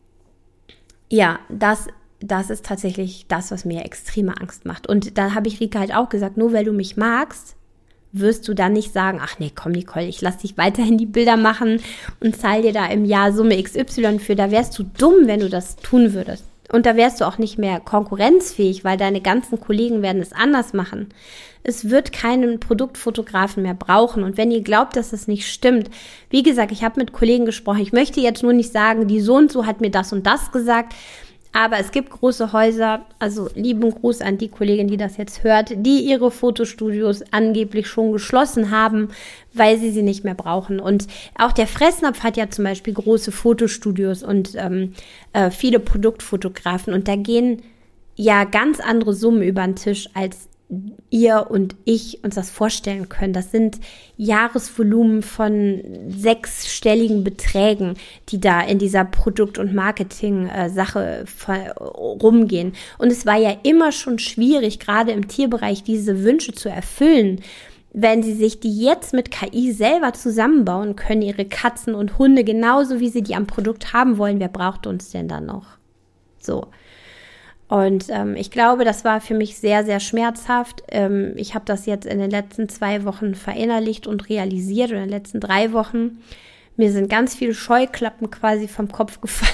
ja, das, das ist tatsächlich das, was mir extreme Angst macht. Und da habe ich Rika halt auch gesagt, nur weil du mich magst, wirst du dann nicht sagen, ach nee, komm Nicole, ich lass dich weiterhin die Bilder machen und zahl dir da im Jahr Summe X Y für. Da wärst du dumm, wenn du das tun würdest. Und da wärst du auch nicht mehr konkurrenzfähig, weil deine ganzen Kollegen werden es anders machen. Es wird keinen Produktfotografen mehr brauchen. Und wenn ihr glaubt, dass das nicht stimmt, wie gesagt, ich habe mit Kollegen gesprochen. Ich möchte jetzt nur nicht sagen, die so und so hat mir das und das gesagt. Aber es gibt große Häuser, also lieben Gruß an die Kollegin, die das jetzt hört, die ihre Fotostudios angeblich schon geschlossen haben, weil sie sie nicht mehr brauchen. Und auch der Fressnapf hat ja zum Beispiel große Fotostudios und ähm, äh, viele Produktfotografen. Und da gehen ja ganz andere Summen über den Tisch, als ihr und ich uns das vorstellen können. Das sind Jahresvolumen von sechsstelligen Beträgen, die da in dieser Produkt- und Marketing-Sache rumgehen. Und es war ja immer schon schwierig, gerade im Tierbereich diese Wünsche zu erfüllen. Wenn sie sich die jetzt mit K I selber zusammenbauen können, ihre Katzen und Hunde, genauso wie sie die am Produkt haben wollen, wer braucht uns denn dann noch? So. Und ähm, ich glaube, das war für mich sehr, sehr schmerzhaft. Ähm, ich habe das jetzt in den letzten zwei Wochen verinnerlicht und realisiert, oder in den letzten drei Wochen. Mir sind ganz viele Scheuklappen quasi vom Kopf gefallen.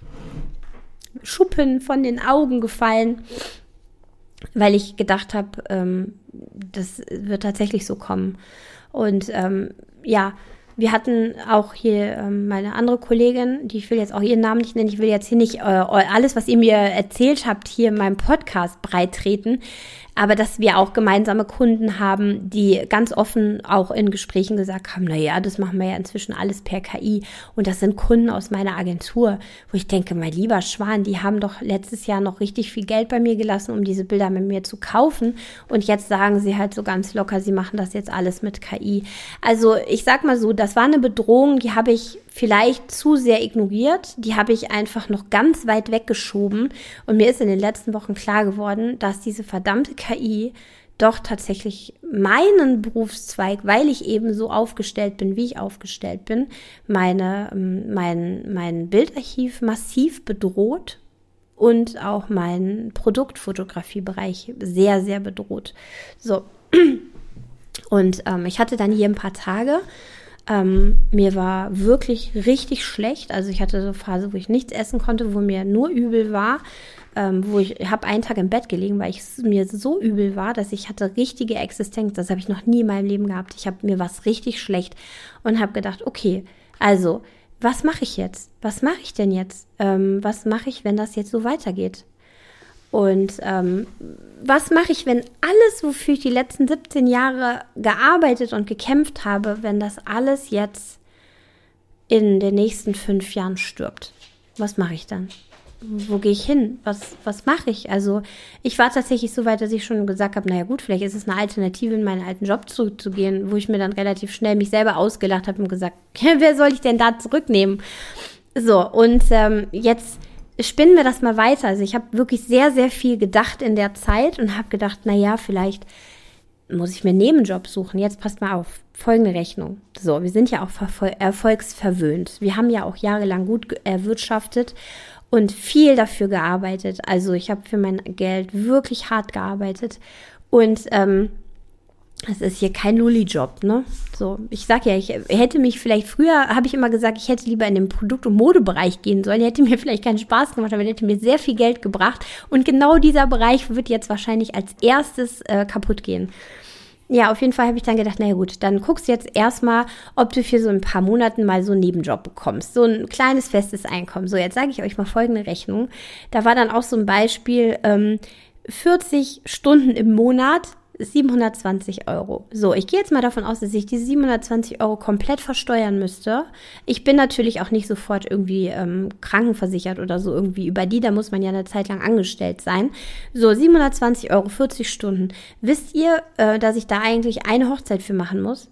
Schuppen von den Augen gefallen, weil ich gedacht habe, ähm, das wird tatsächlich so kommen. Und ähm, ja, wir hatten auch hier ähm, meine andere Kollegin, die ich will jetzt auch ihren Namen nicht nennen, ich will jetzt hier nicht äh, alles, was ihr mir erzählt habt, hier in meinem Podcast breittreten, aber dass wir auch gemeinsame Kunden haben, die ganz offen auch in Gesprächen gesagt haben, naja, das machen wir ja inzwischen alles per K I und das sind Kunden aus meiner Agentur, wo ich denke, mein lieber Schwan, die haben doch letztes Jahr noch richtig viel Geld bei mir gelassen, um diese Bilder mit mir zu kaufen und jetzt sagen sie halt so ganz locker, sie machen das jetzt alles mit K I. Also ich sag mal so, das war eine Bedrohung, die habe ich vielleicht zu sehr ignoriert, die habe ich einfach noch ganz weit weggeschoben und mir ist in den letzten Wochen klar geworden, dass diese verdammte K I doch tatsächlich meinen Berufszweig, weil ich eben so aufgestellt bin, wie ich aufgestellt bin, meine, mein, mein Bildarchiv massiv bedroht und auch meinen Produktfotografiebereich sehr, sehr bedroht. So, und ähm, ich hatte dann hier ein paar Tage, Ähm, mir war wirklich richtig schlecht, also ich hatte so eine Phase, wo ich nichts essen konnte, wo mir nur übel war, ähm, wo ich habe einen Tag im Bett gelegen, weil ich mir so übel war, dass ich hatte richtige Existenz, das habe ich noch nie in meinem Leben gehabt, ich habe mir was richtig schlecht und habe gedacht, okay, also, was mache ich jetzt? Was mache ich denn jetzt? Ähm, was mache ich, wenn das jetzt so weitergeht? Und ähm, was mache ich, wenn alles, wofür ich die letzten siebzehn Jahre gearbeitet und gekämpft habe, wenn das alles jetzt in den nächsten fünf Jahren stirbt? Was mache ich dann? Wo gehe ich hin? Was, was mache ich? Also ich war tatsächlich so weit, dass ich schon gesagt habe, naja gut, vielleicht ist es eine Alternative, in meinen alten Job zurückzugehen, wo ich mir dann relativ schnell mich selber ausgelacht habe und gesagt, wer soll ich denn da zurücknehmen? So, und ähm, jetzt spinnen wir das mal weiter. Also ich habe wirklich sehr, sehr viel gedacht in der Zeit und habe gedacht, na ja, vielleicht muss ich mir einen Nebenjob suchen. Jetzt passt mal auf, folgende Rechnung. So, wir sind ja auch verfol- erfolgsverwöhnt. Wir haben ja auch jahrelang gut erwirtschaftet und viel dafür gearbeitet. Also ich habe für mein Geld wirklich hart gearbeitet und ähm, es ist hier kein Lulli-Job, ne? So, ich sag ja, ich hätte mich vielleicht, früher habe ich immer gesagt, ich hätte lieber in den Produkt- und Modebereich gehen sollen, hätte mir vielleicht keinen Spaß gemacht, aber hätte mir sehr viel Geld gebracht und genau dieser Bereich wird jetzt wahrscheinlich als erstes äh, kaputt gehen. ja, auf jeden Fall habe ich dann gedacht, naja gut, dann guckst du jetzt erstmal, ob du für so ein paar Monaten mal so einen Nebenjob bekommst. So ein kleines festes Einkommen. So, jetzt sage ich euch mal folgende Rechnung. Da war dann auch so ein Beispiel, ähm, vierzig Stunden im Monat, siebenhundertzwanzig Euro. So, ich gehe jetzt mal davon aus, dass ich diese siebenhundertzwanzig Euro komplett versteuern müsste. Ich bin natürlich auch nicht sofort irgendwie ähm, krankenversichert oder so irgendwie über die, da muss man ja eine Zeit lang angestellt sein. So, siebenhundertzwanzig Euro, vierzig Stunden. Wisst ihr, äh, dass ich da eigentlich eine Hochzeit für machen muss?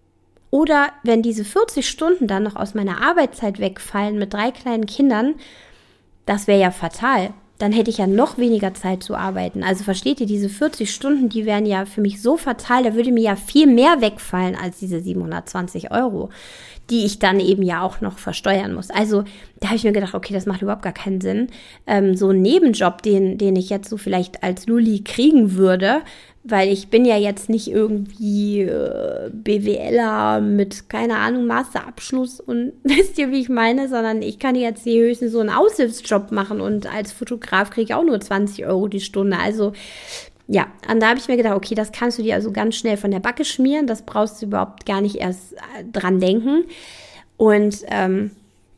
Oder wenn diese vierzig Stunden dann noch aus meiner Arbeitszeit wegfallen mit drei kleinen Kindern, das wäre ja fatal. Dann hätte ich ja noch weniger Zeit zu arbeiten. Also versteht ihr, diese vierzig Stunden, die wären ja für mich so fatal, da würde mir ja viel mehr wegfallen als diese siebenhundertzwanzig Euro, die ich dann eben ja auch noch versteuern muss. Also da habe ich mir gedacht, okay, das macht überhaupt gar keinen Sinn. Ähm, so ein Nebenjob, den, den ich jetzt so vielleicht als Lulli kriegen würde, weil ich bin ja jetzt nicht irgendwie äh, BWLer mit, keine Ahnung, Masterabschluss und wisst ihr, wie ich meine, sondern ich kann jetzt hier höchstens so einen Aushilfsjob machen und als Fotograf kriege ich auch nur zwanzig Euro die Stunde. Also ja, und da habe ich mir gedacht, okay, das kannst du dir also ganz schnell von der Backe schmieren, das brauchst du überhaupt gar nicht erst dran denken. Und ähm,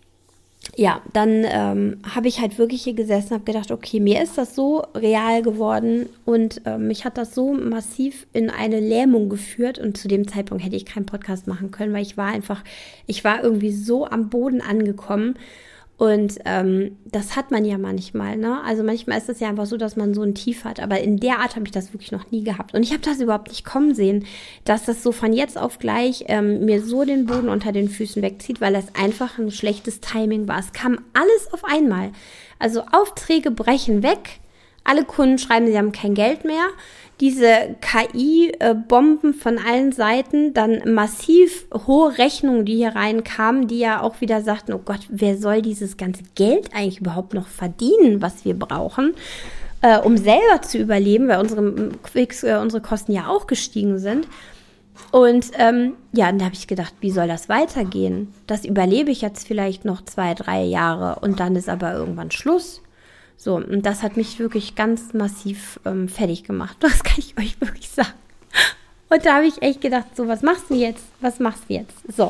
ja, dann ähm, habe ich halt wirklich hier gesessen und habe gedacht, okay, mir ist das so real geworden und ähm, mich hat das so massiv in eine Lähmung geführt und zu dem Zeitpunkt hätte ich keinen Podcast machen können, weil ich war einfach, ich war irgendwie so am Boden angekommen und ähm, das hat man ja manchmal, ne? Also manchmal ist es ja einfach so, dass man so ein Tief hat, aber in der Art habe ich das wirklich noch nie gehabt und ich habe das überhaupt nicht kommen sehen, dass das so von jetzt auf gleich ähm, mir so den Boden unter den Füßen wegzieht, weil das einfach ein schlechtes Timing war. Es kam alles auf einmal. Also Aufträge brechen weg, alle Kunden schreiben, sie haben kein Geld mehr. Diese K I-Bomben von allen Seiten, dann massiv hohe Rechnungen, die hier reinkamen, die ja auch wieder sagten, oh Gott, wer soll dieses ganze Geld eigentlich überhaupt noch verdienen, was wir brauchen, äh, um selber zu überleben, weil unsere, äh, unsere Kosten ja auch gestiegen sind. Und ähm, ja, dann habe ich gedacht, wie soll das weitergehen? Das überlebe ich jetzt vielleicht noch zwei, drei Jahre und dann ist aber irgendwann Schluss. So, und das hat mich wirklich ganz massiv ähm, fertig gemacht. Das kann ich euch wirklich sagen. Und da habe ich echt gedacht, so, was machst du jetzt? Was machst du jetzt? So.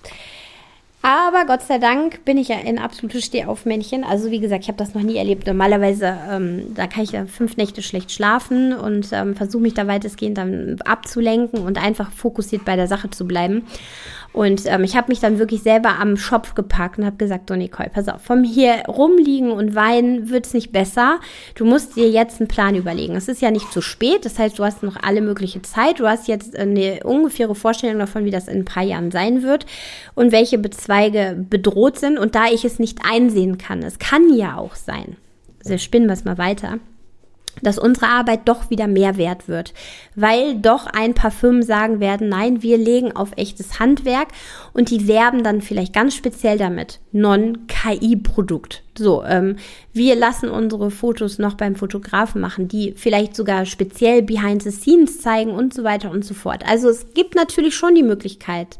Aber Gott sei Dank bin ich ja ein absolutes Stehaufmännchen. Also wie gesagt, ich habe das noch nie erlebt. Normalerweise, ähm, da kann ich ja fünf Nächte schlecht schlafen und ähm, versuche mich da weitestgehend dann abzulenken und einfach fokussiert bei der Sache zu bleiben. Und ähm, ich habe mich dann wirklich selber am Schopf gepackt und habe gesagt, so Nicole, pass auf, vom hier rumliegen und weinen wird's nicht besser. Du musst dir jetzt einen Plan überlegen. Es ist ja nicht zu spät, das heißt, du hast noch alle mögliche Zeit. Du hast jetzt eine ungefähre Vorstellung davon, wie das in ein paar Jahren sein wird und welche Bezweige bedroht sind. Und da ich es nicht einsehen kann, es kann ja auch sein, also spinnen wir es mal weiter, dass unsere Arbeit doch wieder mehr wert wird, weil doch ein paar Firmen sagen werden, nein, wir legen auf echtes Handwerk und die werben dann vielleicht ganz speziell damit, Non-K I-Produkt. So, ähm, wir lassen unsere Fotos noch beim Fotografen machen, die vielleicht sogar speziell Behind the Scenes zeigen und so weiter und so fort. Also es gibt natürlich schon die Möglichkeit,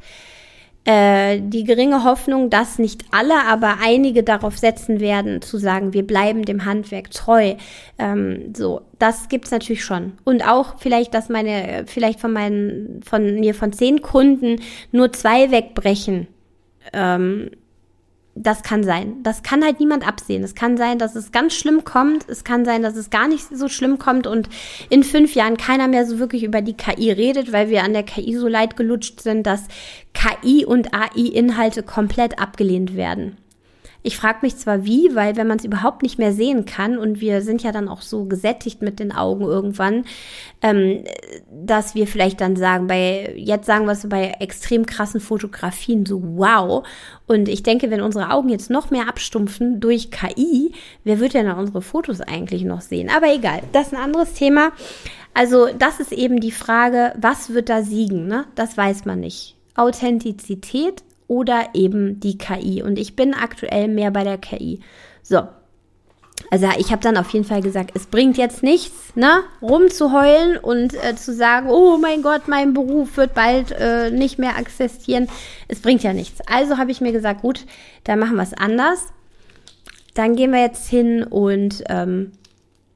die geringe Hoffnung, dass nicht alle, aber einige darauf setzen werden, zu sagen, wir bleiben dem Handwerk treu. Ähm, so, das gibt's natürlich schon. Und auch vielleicht, dass meine, vielleicht von meinen, von mir von zehn Kunden nur zwei wegbrechen. Ähm, das kann sein. Das kann halt niemand absehen. Es kann sein, dass es ganz schlimm kommt. Es kann sein, dass es gar nicht so schlimm kommt und in fünf Jahren keiner mehr so wirklich über die K I redet, weil wir an der K I so leid gelutscht sind, dass K I und A I-Inhalte komplett abgelehnt werden. Ich frage mich zwar wie, weil wenn man es überhaupt nicht mehr sehen kann und wir sind ja dann auch so gesättigt mit den Augen irgendwann, ähm, dass wir vielleicht dann sagen, bei jetzt sagen wir es bei extrem krassen Fotografien so wow. Und ich denke, wenn unsere Augen jetzt noch mehr abstumpfen durch K I, wer wird denn dann unsere Fotos eigentlich noch sehen? Aber egal, das ist ein anderes Thema. Also das ist eben die Frage, was wird da siegen, ne? Das weiß man nicht. Authentizität oder eben die K I. Und ich bin aktuell mehr bei der K I. So. Also ich habe dann auf jeden Fall gesagt, es bringt jetzt nichts, ne, rumzuheulen und äh, zu sagen, oh mein Gott, mein Beruf wird bald äh, nicht mehr existieren. Es bringt ja nichts. Also habe ich mir gesagt, gut, dann machen wir es anders. Dann gehen wir jetzt hin und ähm,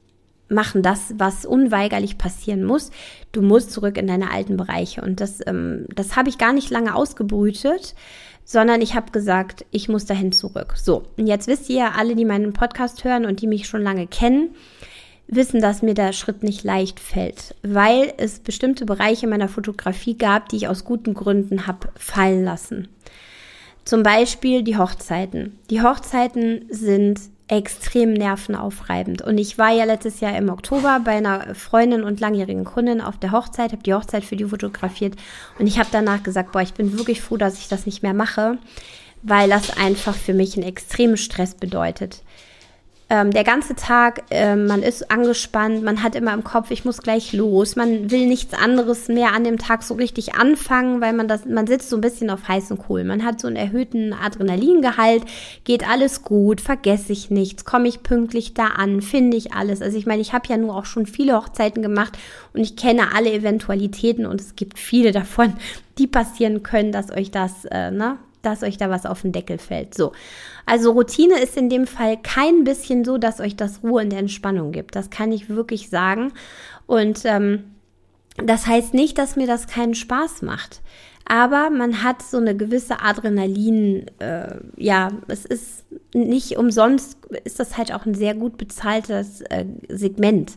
machen das, was unweigerlich passieren muss. Du musst zurück in deine alten Bereiche. Und das, ähm, das habe ich gar nicht lange ausgebrütet, sondern ich habe gesagt, ich muss dahin zurück. So, und jetzt wisst ihr, alle, die meinen Podcast hören und die mich schon lange kennen, wissen, dass mir der Schritt nicht leicht fällt, weil es bestimmte Bereiche meiner Fotografie gab, die ich aus guten Gründen habe fallen lassen. Zum Beispiel die Hochzeiten. Die Hochzeiten sind extrem nervenaufreibend. Und ich war ja letztes Jahr im Oktober bei einer Freundin und langjährigen Kundin auf der Hochzeit, habe die Hochzeit für die fotografiert und ich habe danach gesagt, boah, ich bin wirklich froh, dass ich das nicht mehr mache, weil das einfach für mich einen extremen Stress bedeutet. Ähm, der ganze Tag, äh, man ist angespannt, man hat immer im Kopf, ich muss gleich los, man will nichts anderes mehr an dem Tag so richtig anfangen, weil man das, man sitzt so ein bisschen auf heißen Kohlen. Man hat so einen erhöhten Adrenalingehalt, geht alles gut, vergesse ich nichts, komme ich pünktlich da an, finde ich alles. Also ich meine, ich habe ja nur auch schon viele Hochzeiten gemacht und ich kenne alle Eventualitäten und es gibt viele davon, die passieren können, dass euch das, äh, ne, dass euch da was auf den Deckel fällt. So, also Routine ist in dem Fall kein bisschen so, dass euch das Ruhe und Entspannung gibt. Das kann ich wirklich sagen. Und ähm, das heißt nicht, dass mir das keinen Spaß macht. Aber man hat so eine gewisse Adrenalin, äh, ja, es ist nicht umsonst, ist das halt auch ein sehr gut bezahltes äh, Segment.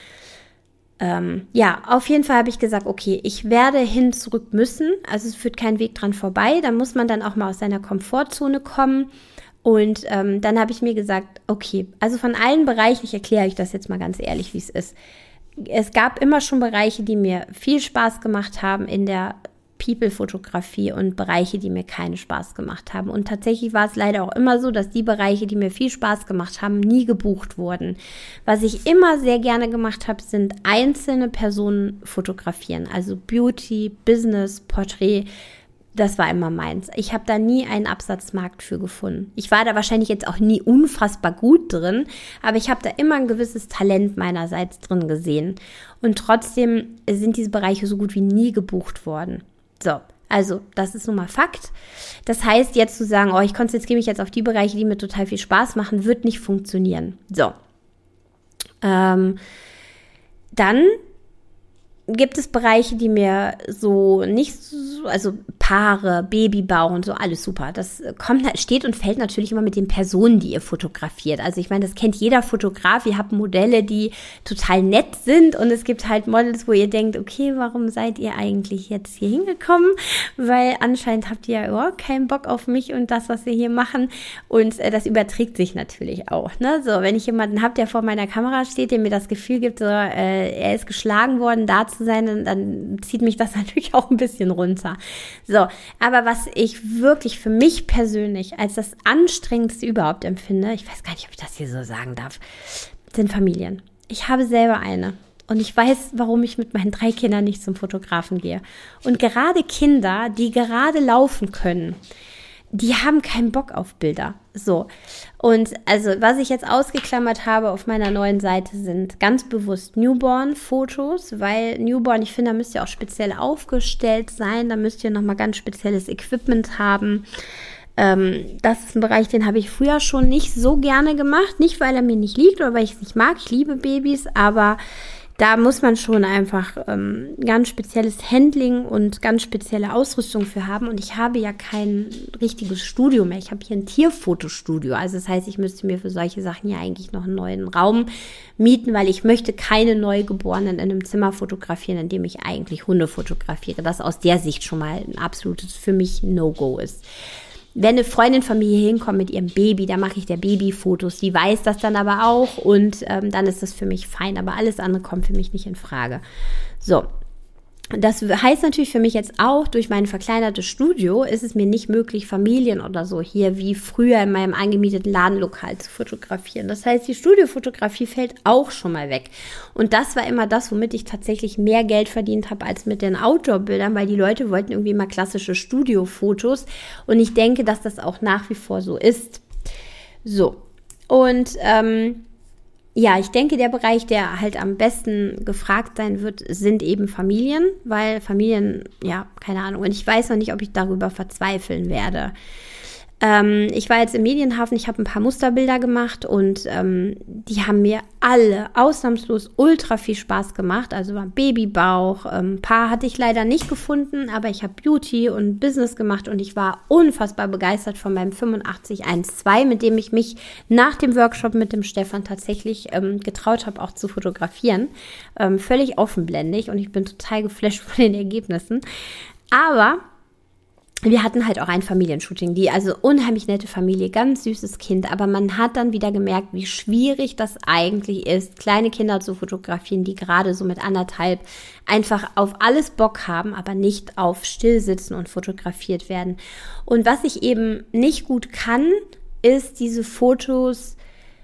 Ähm, ja, auf jeden Fall habe ich gesagt, okay, ich werde hin zurück müssen, also es führt kein Weg dran vorbei, da muss man dann auch mal aus seiner Komfortzone kommen und ähm, dann habe ich mir gesagt, okay, also von allen Bereichen, ich erkläre euch das jetzt mal ganz ehrlich, wie es ist. Es gab immer schon Bereiche, die mir viel Spaß gemacht haben in der People-Fotografie und Bereiche, die mir keinen Spaß gemacht haben. Und tatsächlich war es leider auch immer so, dass die Bereiche, die mir viel Spaß gemacht haben, nie gebucht wurden. Was ich immer sehr gerne gemacht habe, sind einzelne Personen fotografieren. Also Beauty, Business, Porträt. Das war immer meins. Ich habe da nie einen Absatzmarkt für gefunden. Ich war da wahrscheinlich jetzt auch nie unfassbar gut drin, aber ich habe da immer ein gewisses Talent meinerseits drin gesehen. Und trotzdem sind diese Bereiche so gut wie nie gebucht worden. So, also das ist nun mal Fakt. Das heißt, jetzt zu sagen, oh, ich konzentriere mich jetzt auf die Bereiche, die mir total viel Spaß machen, wird nicht funktionieren. So, ähm, dann gibt es Bereiche, die mir so nicht so, also Paare, Babybauch und so, alles super. Das kommt, steht und fällt natürlich immer mit den Personen, die ihr fotografiert. Also ich meine, das kennt jeder Fotograf. Ihr habt Modelle, die total nett sind und es gibt halt Models, wo ihr denkt, okay, warum seid ihr eigentlich jetzt hier hingekommen? Weil anscheinend habt ihr ja überhaupt keinen Bock auf mich und das, was wir hier machen. Und äh, das überträgt sich natürlich auch, ne? So, wenn ich jemanden habe, der vor meiner Kamera steht, der mir das Gefühl gibt, so, äh, er ist geschlagen worden, da zu sein, dann, dann zieht mich das natürlich auch ein bisschen runter. So, aber was ich wirklich für mich persönlich als das Anstrengendste überhaupt empfinde, ich weiß gar nicht, ob ich das hier so sagen darf, sind Familien. Ich habe selber eine und ich weiß, warum ich mit meinen drei Kindern nicht zum Fotografen gehe. Und gerade Kinder, die gerade laufen können, die haben keinen Bock auf Bilder. So. Und also, was ich jetzt ausgeklammert habe auf meiner neuen Seite sind ganz bewusst Newborn-Fotos, weil Newborn, ich finde, da müsst ihr auch speziell aufgestellt sein, da müsst ihr nochmal ganz spezielles Equipment haben. Ähm, das ist ein Bereich, den habe ich früher schon nicht so gerne gemacht. Nicht, weil er mir nicht liegt oder weil ich es nicht mag. Ich liebe Babys, aber da muss man schon einfach ähm, ganz spezielles Handling und ganz spezielle Ausrüstung für haben. Und ich habe ja kein richtiges Studio mehr. Ich habe hier ein Tierfotostudio. Also das heißt, ich müsste mir für solche Sachen ja eigentlich noch einen neuen Raum mieten, weil ich möchte keine Neugeborenen in einem Zimmer fotografieren, in dem ich eigentlich Hunde fotografiere. Das aus der Sicht schon mal ein absolutes für mich No-Go ist. Wenn eine Freundin von mir hier hinkommt mit ihrem Baby, dann mache ich der Babyfotos. Die weiß das dann aber auch und ähm, dann ist das für mich fein. Aber alles andere kommt für mich nicht in Frage. So, das heißt natürlich für mich jetzt auch, durch mein verkleinertes Studio ist es mir nicht möglich, Familien oder so hier wie früher in meinem angemieteten Ladenlokal zu fotografieren. Das heißt, die Studiofotografie fällt auch schon mal weg. Und das war immer das, womit ich tatsächlich mehr Geld verdient habe als mit den Outdoor-Bildern, weil die Leute wollten irgendwie mal klassische Studiofotos. Und ich denke, dass das auch nach wie vor so ist. So, und ähm, ja, ich denke, der Bereich, der halt am besten gefragt sein wird, sind eben Familien, weil Familien, ja, keine Ahnung, und ich weiß noch nicht, ob ich darüber verzweifeln werde. Ähm, ich war jetzt im Medienhafen, ich habe ein paar Musterbilder gemacht und ähm, die haben mir alle ausnahmslos ultra viel Spaß gemacht. Also war Babybauch, ein ähm, paar hatte ich leider nicht gefunden, aber ich habe Beauty und Business gemacht und ich war unfassbar begeistert von meinem fünfundachtzig eins zwei, mit dem ich mich nach dem Workshop mit dem Stefan tatsächlich ähm, getraut habe, auch zu fotografieren. Ähm, völlig offenblendig und ich bin total geflasht von den Ergebnissen. Aber wir hatten halt auch ein Familienshooting, die also unheimlich nette Familie, ganz süßes Kind, aber man hat dann wieder gemerkt, wie schwierig das eigentlich ist, kleine Kinder zu fotografieren, die gerade so mit anderthalb einfach auf alles Bock haben, aber nicht auf Stillsitzen und fotografiert werden. Und was ich eben nicht gut kann, ist diese Fotos,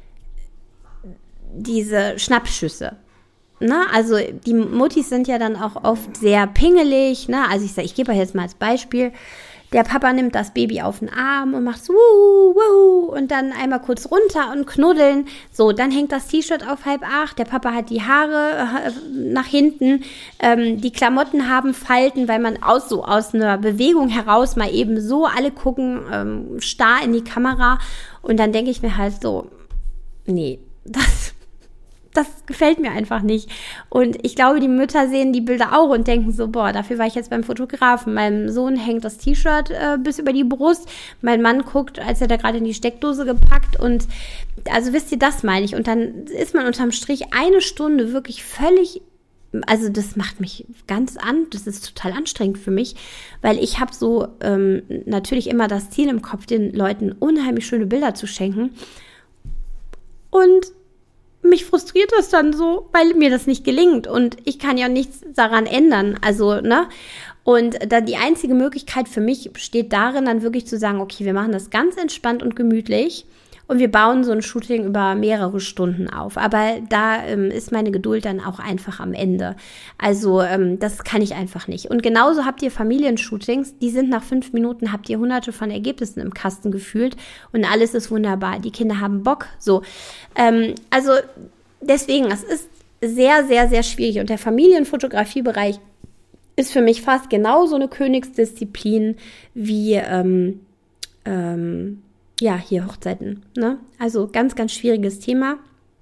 diese Schnappschüsse. Ne? Also die Muttis sind ja dann auch oft sehr pingelig. Ne? Also ich sage, ich gebe euch jetzt mal als Beispiel. Der Papa nimmt das Baby auf den Arm und macht so wuhu, wuhu, und dann einmal kurz runter und knuddeln. So, dann hängt das T-Shirt auf halb acht. Der Papa hat die Haare nach hinten. Ähm, die Klamotten haben Falten, weil man aus so aus einer Bewegung heraus mal eben so alle gucken ähm, starr in die Kamera. Und dann denke ich mir halt so, nee, das... Das gefällt mir einfach nicht. Und ich glaube, die Mütter sehen die Bilder auch und denken so, boah, dafür war ich jetzt beim Fotografen. Meinem Sohn hängt das T-Shirt äh, bis über die Brust. Mein Mann guckt, als er da gerade in die Steckdose gepackt. Und also wisst ihr, das meine ich. Und dann ist man unterm Strich eine Stunde wirklich völlig, also das macht mich ganz an, das ist total anstrengend für mich, weil ich habe so ähm, natürlich immer das Ziel im Kopf, den Leuten unheimlich schöne Bilder zu schenken. Und mich frustriert das dann so, weil mir das nicht gelingt und ich kann ja nichts daran ändern, also, ne, und dann die einzige Möglichkeit für mich besteht darin, dann wirklich zu sagen, okay, wir machen das ganz entspannt und gemütlich und wir bauen so ein Shooting über mehrere Stunden auf, aber da ähm, ist meine Geduld dann auch einfach am Ende, also ähm, das kann ich einfach nicht. Und genauso habt ihr Familienshootings, die sind nach fünf Minuten, habt ihr hunderte von Ergebnissen im Kasten gefühlt und alles ist wunderbar, die Kinder haben Bock, so, ähm, also deswegen, es ist sehr, sehr, sehr schwierig und der Familienfotografiebereich ist für mich fast genauso eine Königsdisziplin wie, ähm, ähm, ja, hier Hochzeiten, ne? Also ganz, ganz schwieriges Thema.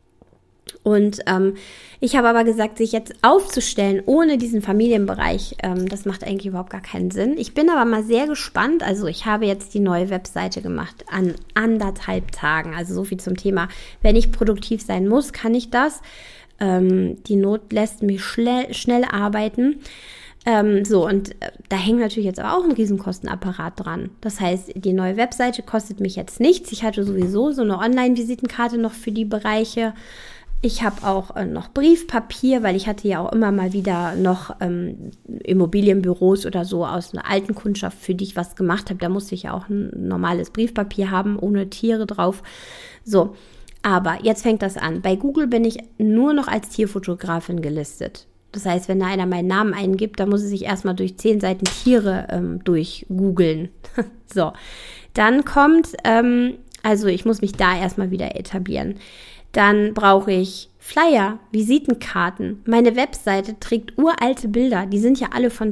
Und ähm, ich habe aber gesagt, sich jetzt aufzustellen ohne diesen Familienbereich, ähm, das macht eigentlich überhaupt gar keinen Sinn. Ich bin aber mal sehr gespannt. Also ich habe jetzt die neue Webseite gemacht an anderthalb Tagen. Also so viel zum Thema, wenn ich produktiv sein muss, kann ich das. Ähm, die Not lässt mich schnell, schnell arbeiten. Ähm, so, und äh, da hängt natürlich jetzt aber auch ein Riesenkostenapparat dran. Das heißt, die neue Webseite kostet mich jetzt nichts. Ich hatte sowieso so eine Online-Visitenkarte noch für die Bereiche. Ich habe auch äh, noch Briefpapier, weil ich hatte ja auch immer mal wieder noch ähm, Immobilienbüros oder so aus einer alten Kundschaft, für die ich was gemacht habe. Da musste ich ja auch ein normales Briefpapier haben, ohne Tiere drauf. So, aber jetzt fängt das an. Bei Google bin ich nur noch als Tierfotografin gelistet. Das heißt, wenn da einer meinen Namen eingibt, dann muss er sich erstmal durch zehn Seiten Tiere ähm, durchgoogeln. So, dann kommt, ähm, also ich muss mich da erstmal wieder etablieren. Dann brauche ich Flyer, Visitenkarten. Meine Webseite trägt uralte Bilder. Die sind ja alle von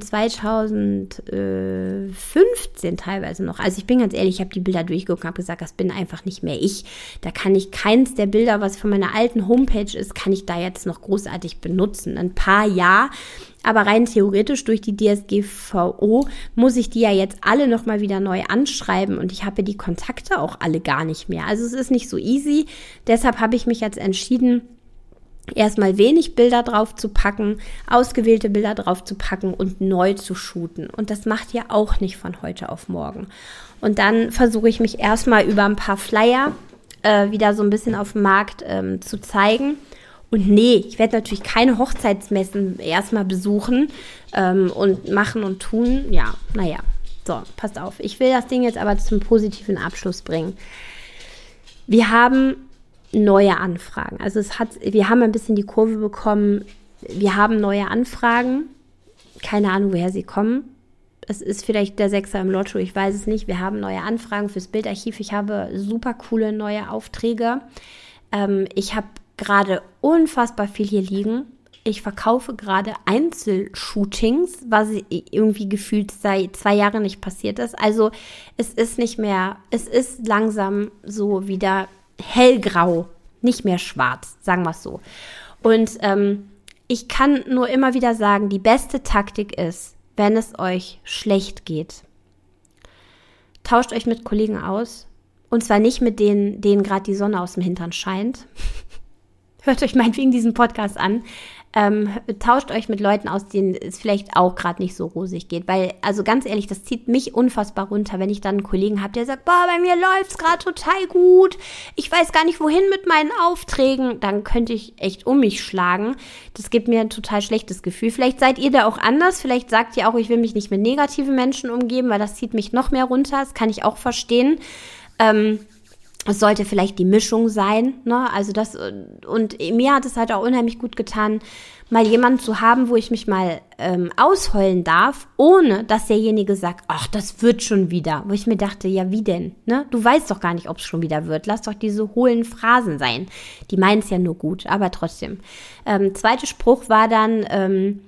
zweitausendfünfzehn teilweise noch. Also ich bin ganz ehrlich, ich habe die Bilder durchgeguckt und habe gesagt, das bin einfach nicht mehr ich. Da kann ich keins der Bilder, was von meiner alten Homepage ist, kann ich da jetzt noch großartig benutzen. Ein paar ja, aber rein theoretisch durch die D S G V O muss ich die ja jetzt alle nochmal wieder neu anschreiben und ich habe die Kontakte auch alle gar nicht mehr. Also es ist nicht so easy. Deshalb habe ich mich jetzt entschieden, erstmal wenig Bilder drauf zu packen, ausgewählte Bilder drauf zu packen und neu zu shooten. Und das macht ja auch nicht von heute auf morgen. Und dann versuche ich mich erstmal über ein paar Flyer äh, wieder so ein bisschen auf dem Markt ähm, zu zeigen. Und nee, ich werde natürlich keine Hochzeitsmessen erstmal besuchen ähm, und machen und tun. Ja, naja, so, passt auf. Ich will das Ding jetzt aber zum positiven Abschluss bringen. Wir haben neue Anfragen. Also es hat, wir haben ein bisschen die Kurve bekommen. Wir haben neue Anfragen. Keine Ahnung, woher sie kommen. Es ist vielleicht der Sechser im Lotto, ich weiß es nicht. Wir haben neue Anfragen fürs Bildarchiv. Ich habe super coole neue Aufträge. Ähm, ich habe gerade unfassbar viel hier liegen. ich verkaufe gerade Einzelshootings, was irgendwie gefühlt seit zwei Jahren nicht passiert ist. Also es ist nicht mehr, es ist langsam so wieder hellgrau, nicht mehr schwarz, sagen wir es so. Und ähm, ich kann nur immer wieder sagen, die beste Taktik ist, wenn es euch schlecht geht, tauscht euch mit Kollegen aus. Und zwar nicht mit denen, denen gerade die Sonne aus dem Hintern scheint. Hört euch meinetwegen diesen Podcast an. Ähm, tauscht euch mit Leuten aus, denen es vielleicht auch gerade nicht so rosig geht. Weil, also ganz ehrlich, das zieht mich unfassbar runter, wenn ich dann einen Kollegen habe, der sagt, boah, bei mir läuft's gerade total gut. Ich weiß gar nicht, wohin mit meinen Aufträgen. Dann könnte ich echt um mich schlagen. Das gibt mir ein total schlechtes Gefühl. Vielleicht seid ihr da auch anders. Vielleicht sagt ihr auch, ich will mich nicht mit negativen Menschen umgeben, weil das zieht mich noch mehr runter. Das kann ich auch verstehen. Ähm, Es sollte vielleicht die Mischung sein, ne? Also das, und mir hat es halt auch unheimlich gut getan, mal jemanden zu haben, wo ich mich mal ähm, ausheulen darf, ohne dass derjenige sagt, ach, das wird schon wieder. Wo ich mir dachte, ja, wie denn? Ne? Du weißt doch gar nicht, ob es schon wieder wird. Lass doch diese hohlen Phrasen sein. Die meinen es ja nur gut, aber trotzdem. Ähm, zweiter Spruch war dann, ähm,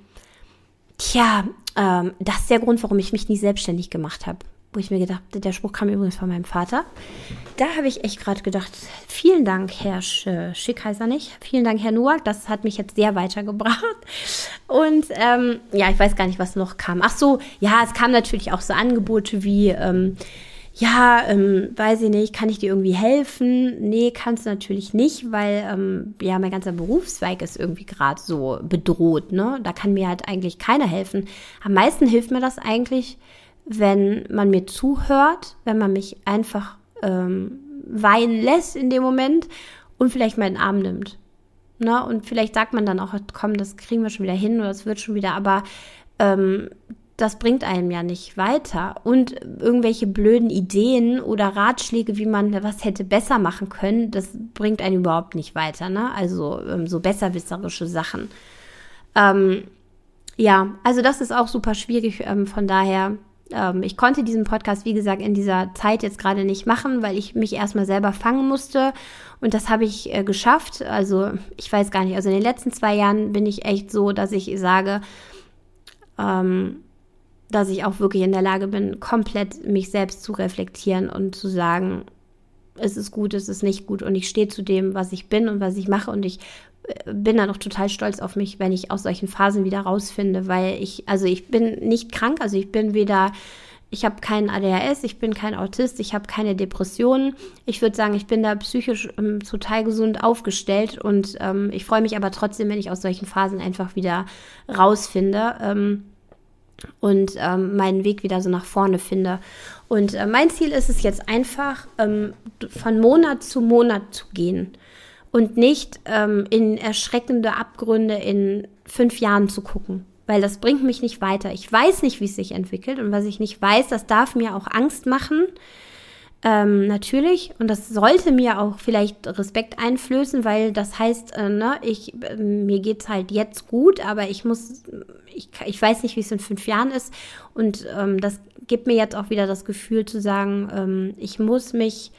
tja, ähm, das ist der Grund, warum ich mich nie selbstständig gemacht habe. Wo ich mir gedacht habe, der Spruch kam übrigens von meinem Vater. Da habe ich echt gerade gedacht, vielen Dank, Herr Sch- Schick heißt er nicht. Vielen Dank, Herr Noack, das hat mich jetzt sehr weitergebracht. Und ähm, ja, ich weiß gar nicht, was noch kam. Ach so, ja, es kamen natürlich auch so Angebote wie, ähm, ja, ähm, weiß ich nicht, kann ich dir irgendwie helfen? Nee, kannst du natürlich nicht, weil ähm, ja, mein ganzer Berufszweig ist irgendwie gerade so bedroht, ne? Da kann mir halt eigentlich keiner helfen. Am meisten hilft mir das eigentlich, wenn man mir zuhört, wenn man mich einfach ähm, weinen lässt in dem Moment und vielleicht mal in den Arm nimmt. Ne? Und vielleicht sagt man dann auch, komm, das kriegen wir schon wieder hin oder das wird schon wieder, aber ähm, das bringt einem ja nicht weiter. Und irgendwelche blöden Ideen oder Ratschläge, wie man was hätte besser machen können, das bringt einen überhaupt nicht weiter. Ne? Also ähm, so besserwisserische Sachen. Ähm, ja, also das ist auch super schwierig, ähm, von daher... Ich konnte diesen Podcast, wie gesagt, in dieser Zeit jetzt gerade nicht machen, weil ich mich erstmal selber fangen musste. Und das habe ich äh, geschafft. Also ich weiß gar nicht, also in den letzten zwei Jahren bin ich echt so, dass ich sage, ähm, dass ich auch wirklich in der Lage bin, komplett mich selbst zu reflektieren und zu sagen, es ist gut, es ist nicht gut. Und ich stehe zu dem, was ich bin und was ich mache. Und ich bin dann auch total stolz auf mich, wenn ich aus solchen Phasen wieder rausfinde, weil ich, also ich bin nicht krank, also ich bin weder, ich habe keinen A D H S, ich bin kein Autist, ich habe keine Depressionen. Ich würde sagen, ich bin da psychisch ähm, total gesund aufgestellt und ähm, ich freue mich aber trotzdem, wenn ich aus solchen Phasen einfach wieder rausfinde ähm, und ähm, meinen Weg wieder so nach vorne finde. Und äh, mein Ziel ist es jetzt einfach, ähm, von Monat zu Monat zu gehen. Und nicht ähm, in erschreckende Abgründe in fünf Jahren zu gucken, weil das bringt mich nicht weiter. Ich weiß nicht, wie es sich entwickelt und was ich nicht weiß, das darf mir auch Angst machen, ähm, natürlich. Und das sollte mir auch vielleicht Respekt einflößen, weil das heißt, äh, ne, ich, äh, mir geht's halt jetzt gut, aber ich muss, ich, ich weiß nicht, wie es in fünf Jahren ist. Und ähm, das gibt mir jetzt auch wieder das Gefühl zu sagen, ähm, ich muss mich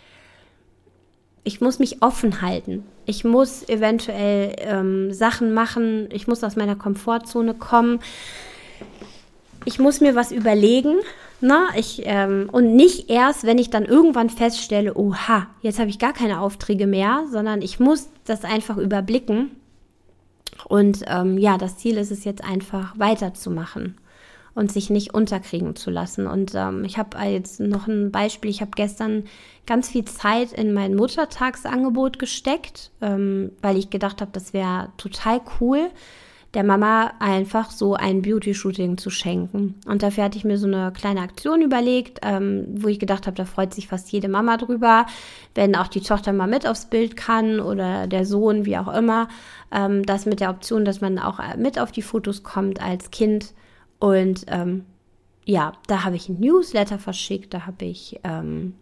Ich muss mich offen halten. Ich muss eventuell ähm, Sachen machen. Ich muss aus meiner Komfortzone kommen. Ich muss mir was überlegen. Ne? Ich, ähm, und nicht erst, wenn ich dann irgendwann feststelle, oha, jetzt habe ich gar keine Aufträge mehr, sondern ich muss das einfach überblicken. Und ähm, ja, das Ziel ist es jetzt einfach weiterzumachen und sich nicht unterkriegen zu lassen. Und ähm, ich habe jetzt noch ein Beispiel. Ich habe gestern ganz viel Zeit in mein Muttertagsangebot gesteckt, ähm, weil ich gedacht habe, das wäre total cool, der Mama einfach so ein Beauty-Shooting zu schenken. Und dafür hatte ich mir so eine kleine Aktion überlegt, ähm, wo ich gedacht habe, da freut sich fast jede Mama drüber, wenn auch die Tochter mal mit aufs Bild kann oder der Sohn, wie auch immer. Ähm, das mit der Option, dass man auch mit auf die Fotos kommt als Kind. Und ähm, ja, da habe ich ein Newsletter verschickt, da habe ich ähm,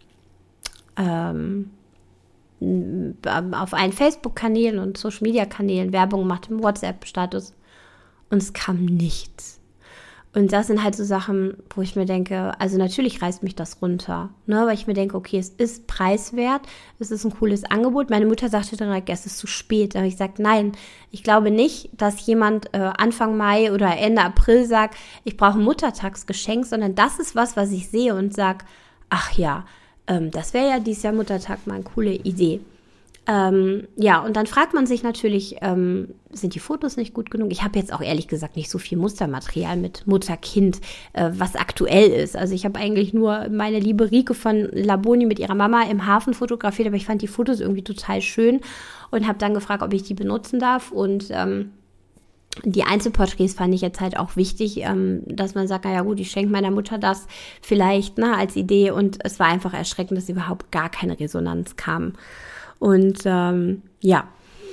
ähm, auf allen Facebook-Kanälen und Social-Media-Kanälen Werbung gemacht im WhatsApp-Status und es kam nichts. Und das sind halt so Sachen, wo ich mir denke, also natürlich reißt mich das runter, ne, weil ich mir denke, okay, es ist preiswert, es ist ein cooles Angebot. Meine Mutter sagte direkt, es ist zu spät. Da habe ich gesagt, nein, ich glaube nicht, dass jemand äh, Anfang Mai oder Ende April sagt, ich brauche ein Muttertagsgeschenk, sondern das ist was, was ich sehe und sage, ach ja, ähm, das wäre ja dieses Jahr Muttertag mal eine coole Idee. Ähm, ja, und dann fragt man sich natürlich, ähm, sind die Fotos nicht gut genug? Ich habe jetzt auch ehrlich gesagt nicht so viel Mustermaterial mit Mutter-Kind, äh, was aktuell ist. Also ich habe eigentlich nur meine liebe Rike von Laboni mit ihrer Mama im Hafen fotografiert, aber ich fand die Fotos irgendwie total schön und habe dann gefragt, ob ich die benutzen darf. Und ähm, die Einzelporträts fand ich jetzt halt auch wichtig, ähm, dass man sagt, na ja gut, ich schenke meiner Mutter das vielleicht, ne, als Idee. Und es war einfach erschreckend, dass überhaupt gar keine Resonanz kam. Und ähm, ja,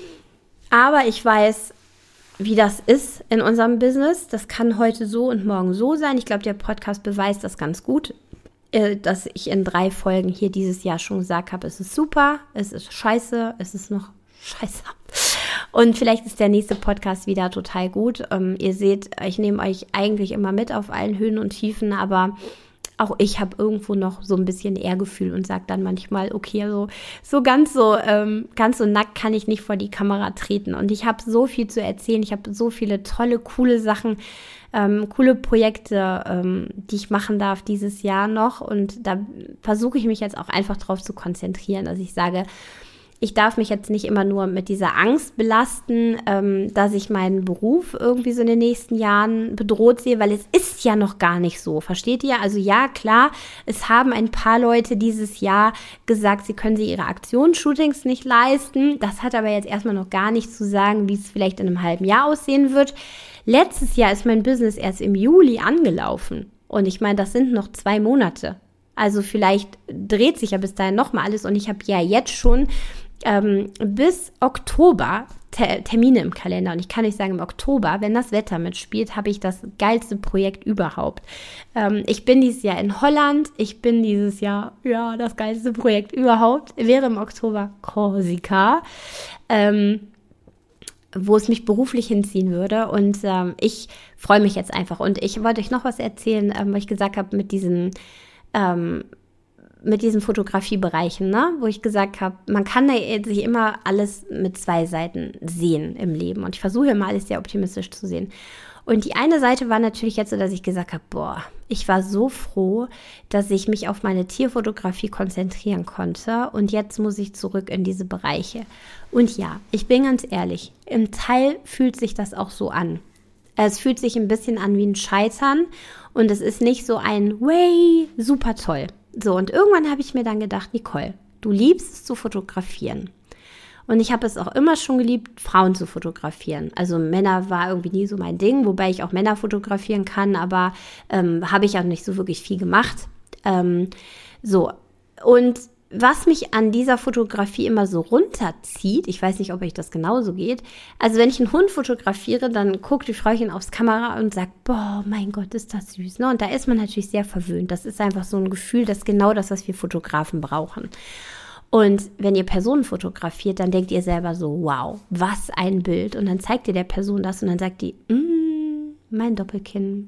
aber ich weiß, wie das ist in unserem Business. Das kann heute so und morgen so sein. Ich glaube, der Podcast beweist das ganz gut, äh, dass ich in drei Folgen hier dieses Jahr schon gesagt habe, es ist super, es ist scheiße, es ist noch scheiße. Und vielleicht ist der nächste Podcast wieder total gut. Ähm, ihr seht, ich nehme euch eigentlich immer mit auf allen Höhen und Tiefen, aber auch ich habe irgendwo noch so ein bisschen Ehrgefühl und sage dann manchmal, okay, so, so ganz so ähm, ganz so nackt kann ich nicht vor die Kamera treten. Und ich habe so viel zu erzählen. Ich habe so viele tolle, coole Sachen, ähm, coole Projekte, ähm, die ich machen darf dieses Jahr noch. Und da versuche ich mich jetzt auch einfach drauf zu konzentrieren, dass ich sage, ich darf mich jetzt nicht immer nur mit dieser Angst belasten, ähm, dass ich meinen Beruf irgendwie so in den nächsten Jahren bedroht sehe, weil es ist ja noch gar nicht so, versteht ihr? Also ja, klar, es haben ein paar Leute dieses Jahr gesagt, sie können sich ihre Aktionsshootings nicht leisten. Das hat aber jetzt erstmal noch gar nichts zu sagen, wie es vielleicht in einem halben Jahr aussehen wird. Letztes Jahr ist mein Business erst im Juli angelaufen und ich meine, das sind noch zwei Monate. Also vielleicht dreht sich ja bis dahin nochmal alles und ich habe ja jetzt schon Ähm, bis Oktober Ter- Termine im Kalender. Und ich kann euch sagen, im Oktober, wenn das Wetter mitspielt, habe ich das geilste Projekt überhaupt. Ähm, ich bin dieses Jahr in Holland. Ich bin dieses Jahr, ja, das geilste Projekt überhaupt. Wäre im Oktober Korsika, ähm, wo es mich beruflich hinziehen würde. Und ähm, ich freue mich jetzt einfach. Und ich wollte euch noch was erzählen, ähm, weil ich gesagt habe, mit diesen ähm, mit diesen Fotografiebereichen, ne, wo ich gesagt habe, man kann da sich immer alles mit zwei Seiten sehen im Leben. Und ich versuche immer alles sehr optimistisch zu sehen. Und die eine Seite war natürlich jetzt so, dass ich gesagt habe, boah, ich war so froh, dass ich mich auf meine Tierfotografie konzentrieren konnte. Und jetzt muss ich zurück in diese Bereiche. Und ja, ich bin ganz ehrlich, im Teil fühlt sich das auch so an. Es fühlt sich ein bisschen an wie ein Scheitern. Und es ist nicht so ein, way, super toll. So, und irgendwann habe ich mir dann gedacht, Nicole, du liebst es zu fotografieren. Und ich habe es auch immer schon geliebt, Frauen zu fotografieren. Also Männer war irgendwie nie so mein Ding, wobei ich auch Männer fotografieren kann, aber ähm, habe ich auch nicht so wirklich viel gemacht. Ähm, so, und was mich an dieser Fotografie immer so runterzieht, ich weiß nicht, ob euch das genauso geht, also wenn ich einen Hund fotografiere, dann guckt die Frauchen aufs Kamera und sagt, boah, mein Gott, ist das süß, ne? Und da ist man natürlich sehr verwöhnt. Das ist einfach so ein Gefühl, das ist genau das, was wir Fotografen brauchen. Und wenn ihr Personen fotografiert, dann denkt ihr selber so, wow, was ein Bild. Und dann zeigt ihr der Person das und dann sagt die, mm, mein Doppelkinn,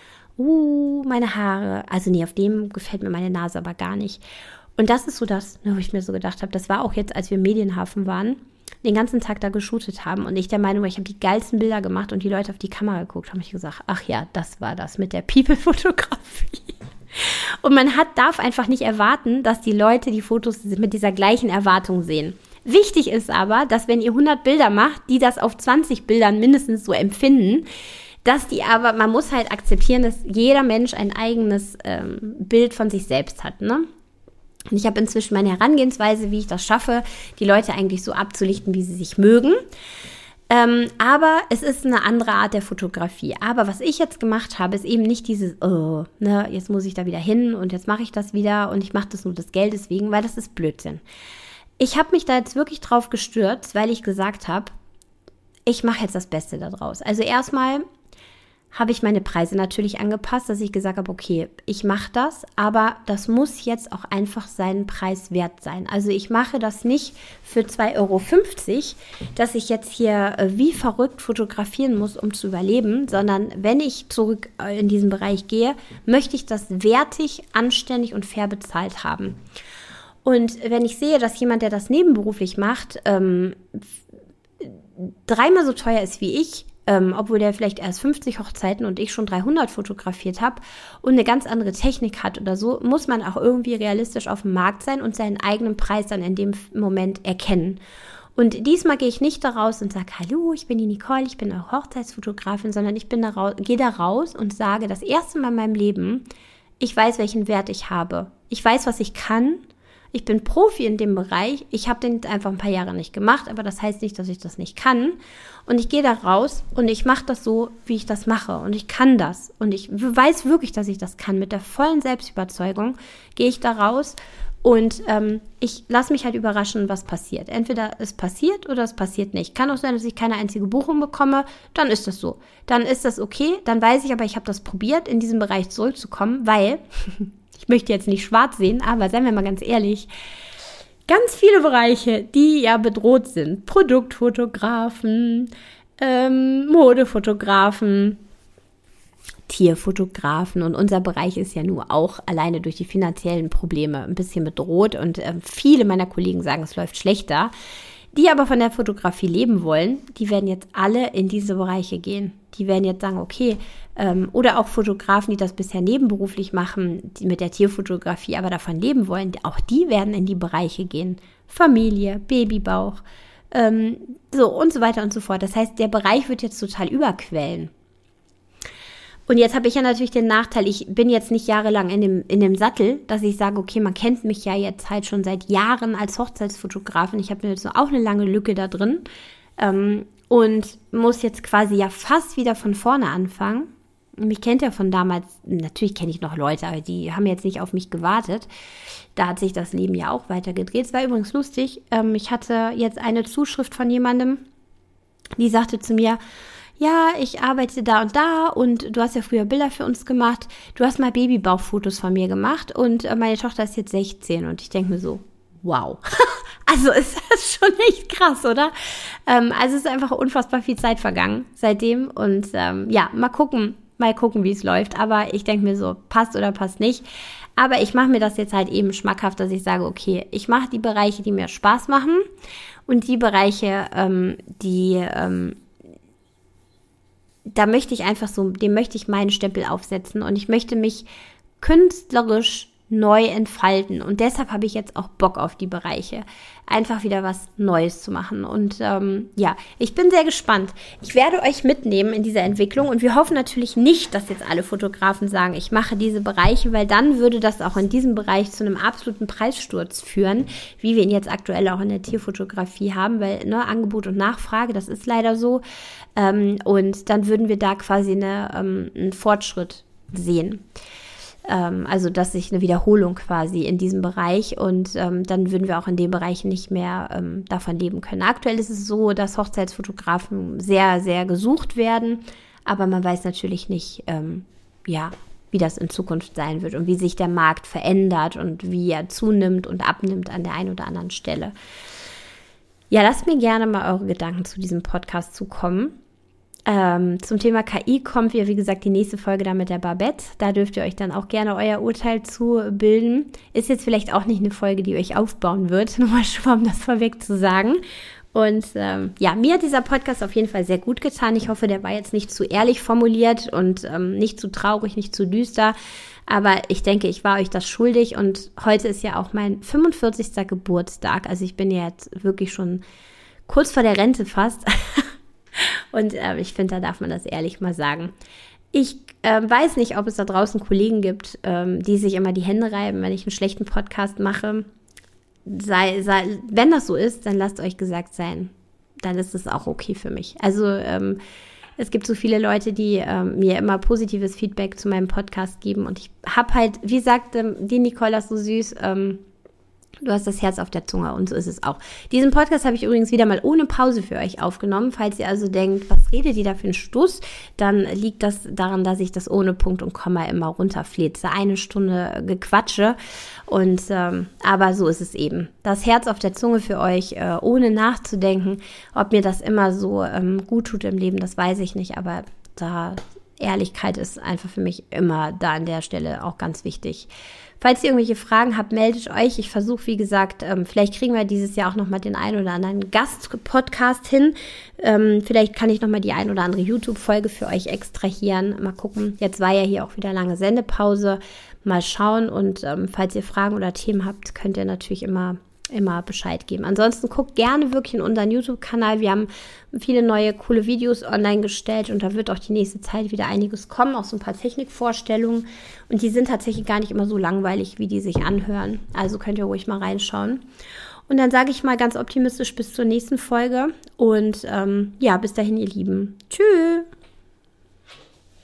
uh, meine Haare. Also nee, auf dem gefällt mir meine Nase aber gar nicht. Und das ist so das, wo ich mir so gedacht habe, das war auch jetzt, als wir im Medienhafen waren, den ganzen Tag da geshootet haben und ich der Meinung war, ich habe die geilsten Bilder gemacht und die Leute auf die Kamera geguckt haben, ich gesagt, ach ja, das war das mit der People-Fotografie. Und man hat, darf einfach nicht erwarten, dass die Leute die Fotos mit dieser gleichen Erwartung sehen. Wichtig ist aber, dass wenn ihr hundert Bilder macht, die das auf zwanzig Bildern mindestens so empfinden, dass die aber, man muss halt akzeptieren, dass jeder Mensch ein eigenes ähm, Bild von sich selbst hat, ne? Und ich habe inzwischen meine Herangehensweise, wie ich das schaffe, die Leute eigentlich so abzulichten, wie sie sich mögen. Ähm, aber es ist eine andere Art der Fotografie. Aber was ich jetzt gemacht habe, ist eben nicht dieses, oh, ne, jetzt muss ich da wieder hin und jetzt mache ich das wieder und ich mache das nur des Geldes wegen, weil das ist Blödsinn. Ich habe mich da jetzt wirklich drauf gestürzt, weil ich gesagt habe, ich mache jetzt das Beste daraus. Also erstmal habe ich meine Preise natürlich angepasst, dass ich gesagt habe, okay, ich mache das, aber das muss jetzt auch einfach seinen Preis wert sein. Also ich mache das nicht für zwei Euro fünfzig, dass ich jetzt hier äh, wie verrückt fotografieren muss, um zu überleben, sondern wenn ich zurück äh, in diesen Bereich gehe, möchte ich das wertig, anständig und fair bezahlt haben. Und wenn ich sehe, dass jemand, der das nebenberuflich macht, ähm, dreimal so teuer ist wie ich, Ähm, obwohl der vielleicht erst fünfzig Hochzeiten und ich schon dreihundert fotografiert habe und eine ganz andere Technik hat oder so, muss man auch irgendwie realistisch auf dem Markt sein und seinen eigenen Preis dann in dem Moment erkennen. Und diesmal gehe ich nicht da raus und sage, hallo, ich bin die Nicole, ich bin auch Hochzeitsfotografin, sondern ich bin da raus, gehe da raus und sage, das erste Mal in meinem Leben, ich weiß, welchen Wert ich habe. Ich weiß, was ich kann. Ich bin Profi in dem Bereich. Ich habe den einfach ein paar Jahre nicht gemacht, aber das heißt nicht, dass ich das nicht kann. Und ich gehe da raus und ich mache das so, wie ich das mache. Und ich kann das. Und ich weiß wirklich, dass ich das kann. Mit der vollen Selbstüberzeugung gehe ich da raus und ähm, ich lasse mich halt überraschen, was passiert. Entweder es passiert oder es passiert nicht. Kann auch sein, dass ich keine einzige Buchung bekomme. Dann ist das so. Dann ist das okay. Dann weiß ich aber, ich habe das probiert, in diesen Bereich zurückzukommen, weil... Ich möchte jetzt nicht schwarz sehen, aber seien wir mal ganz ehrlich, ganz viele Bereiche, die ja bedroht sind. Produktfotografen, ähm, Modefotografen, Tierfotografen und unser Bereich ist ja nur auch alleine durch die finanziellen Probleme ein bisschen bedroht und äh, viele meiner Kollegen sagen, es läuft schlechter. Die aber von der Fotografie leben wollen, die werden jetzt alle in diese Bereiche gehen. Die werden jetzt sagen, okay, ähm, oder auch Fotografen, die das bisher nebenberuflich machen, die mit der Tierfotografie aber davon leben wollen, auch die werden in die Bereiche gehen. Familie, Babybauch, ähm, so und so weiter und so fort. Das heißt, der Bereich wird jetzt total überquellen. Und jetzt habe ich ja natürlich den Nachteil, ich bin jetzt nicht jahrelang in dem, in dem Sattel, dass ich sage, okay, man kennt mich ja jetzt halt schon seit Jahren als Hochzeitsfotografin. Ich habe jetzt auch eine lange Lücke da drin ähm, und muss jetzt quasi ja fast wieder von vorne anfangen. Mich kennt ja von damals, natürlich kenne ich noch Leute, aber die haben jetzt nicht auf mich gewartet. Da hat sich das Leben ja auch weiter gedreht. Es war übrigens lustig, ähm, ich hatte jetzt eine Zuschrift von jemandem, die sagte zu mir, ja, ich arbeite da und da und du hast ja früher Bilder für uns gemacht. Du hast mal Babybauchfotos von mir gemacht und meine Tochter ist jetzt sechzehn und ich denke mir so, wow. Also ist das schon echt krass, oder? Ähm, also es ist einfach unfassbar viel Zeit vergangen seitdem und ähm, ja, mal gucken, mal gucken, wie es läuft. Aber ich denke mir so, passt oder passt nicht. Aber ich mache mir das jetzt halt eben schmackhaft, dass ich sage, okay, ich mache die Bereiche, die mir Spaß machen und die Bereiche, ähm, die... Ähm, da möchte ich einfach so, dem möchte ich meinen Stempel aufsetzen und ich möchte mich künstlerisch neu entfalten und deshalb habe ich jetzt auch Bock auf die Bereiche, einfach wieder was Neues zu machen und ähm, ja, ich bin sehr gespannt. Ich werde euch mitnehmen in dieser Entwicklung und wir hoffen natürlich nicht, dass jetzt alle Fotografen sagen, ich mache diese Bereiche, weil dann würde das auch in diesem Bereich zu einem absoluten Preissturz führen, wie wir ihn jetzt aktuell auch in der Tierfotografie haben, weil ne, Angebot und Nachfrage, das ist leider so ähm, und dann würden wir da quasi eine, ähm, einen Fortschritt sehen. Also, dass sich eine Wiederholung quasi in diesem Bereich und ähm, dann würden wir auch in dem Bereich nicht mehr ähm, davon leben können. Aktuell ist es so, dass Hochzeitsfotografen sehr, sehr gesucht werden, aber man weiß natürlich nicht, ähm, ja, wie das in Zukunft sein wird und wie sich der Markt verändert und wie er zunimmt und abnimmt an der einen oder anderen Stelle. Ja, lasst mir gerne mal eure Gedanken zu diesem Podcast zukommen. Ähm, zum Thema K I kommt, wie, wie gesagt, die nächste Folge da mit der Babette. Da dürft ihr euch dann auch gerne euer Urteil zu bilden. Ist jetzt vielleicht auch nicht eine Folge, die euch aufbauen wird, nur mal schon, um das vorweg zu sagen. Und ähm, ja, mir hat dieser Podcast auf jeden Fall sehr gut getan. Ich hoffe, der war jetzt nicht zu ehrlich formuliert und ähm, nicht zu traurig, nicht zu düster. Aber ich denke, ich war euch das schuldig und heute ist ja auch mein fünfundvierzigster Geburtstag. Also ich bin ja jetzt wirklich schon kurz vor der Rente fast. Und äh, ich finde, da darf man das ehrlich mal sagen. Ich äh, weiß nicht, ob es da draußen Kollegen gibt, ähm, die sich immer die Hände reiben, wenn ich einen schlechten Podcast mache. Sei, sei, wenn das so ist, dann lasst euch gesagt sein, dann ist es auch okay für mich. Also ähm, es gibt so viele Leute, die ähm, mir immer positives Feedback zu meinem Podcast geben. Und ich habe halt, wie sagte die Nicole so süß, ähm, Du hast das Herz auf der Zunge und so ist es auch. Diesen Podcast habe ich übrigens wieder mal ohne Pause für euch aufgenommen. Falls ihr also denkt, was redet die da für einen Stuss, dann liegt das daran, dass ich das ohne Punkt und Komma immer runterflitze. Eine Stunde Gequatsche. Und ähm, aber so ist es eben. Das Herz auf der Zunge für euch, äh, ohne nachzudenken. Ob mir das immer so ähm, gut tut im Leben, das weiß ich nicht. Aber da Ehrlichkeit ist einfach für mich immer da an der Stelle auch ganz wichtig. Falls ihr irgendwelche Fragen habt, meldet euch. Ich versuche, wie gesagt, ähm, vielleicht kriegen wir dieses Jahr auch nochmal den einen oder anderen Gast-Podcast hin. Ähm, vielleicht kann ich nochmal die ein oder andere YouTube-Folge für euch extrahieren. Mal gucken. Jetzt war ja hier auch wieder lange Sendepause. Mal schauen. Und ähm, falls ihr Fragen oder Themen habt, könnt ihr natürlich immer immer Bescheid geben. Ansonsten guckt gerne wirklich in unseren YouTube-Kanal. Wir haben viele neue, coole Videos online gestellt und da wird auch die nächste Zeit wieder einiges kommen, auch so ein paar Technikvorstellungen. Und die sind tatsächlich gar nicht immer so langweilig, wie die sich anhören. Also könnt ihr ruhig mal reinschauen. Und dann sage ich mal ganz optimistisch bis zur nächsten Folge. Und ähm, ja, bis dahin, ihr Lieben. Tschüss!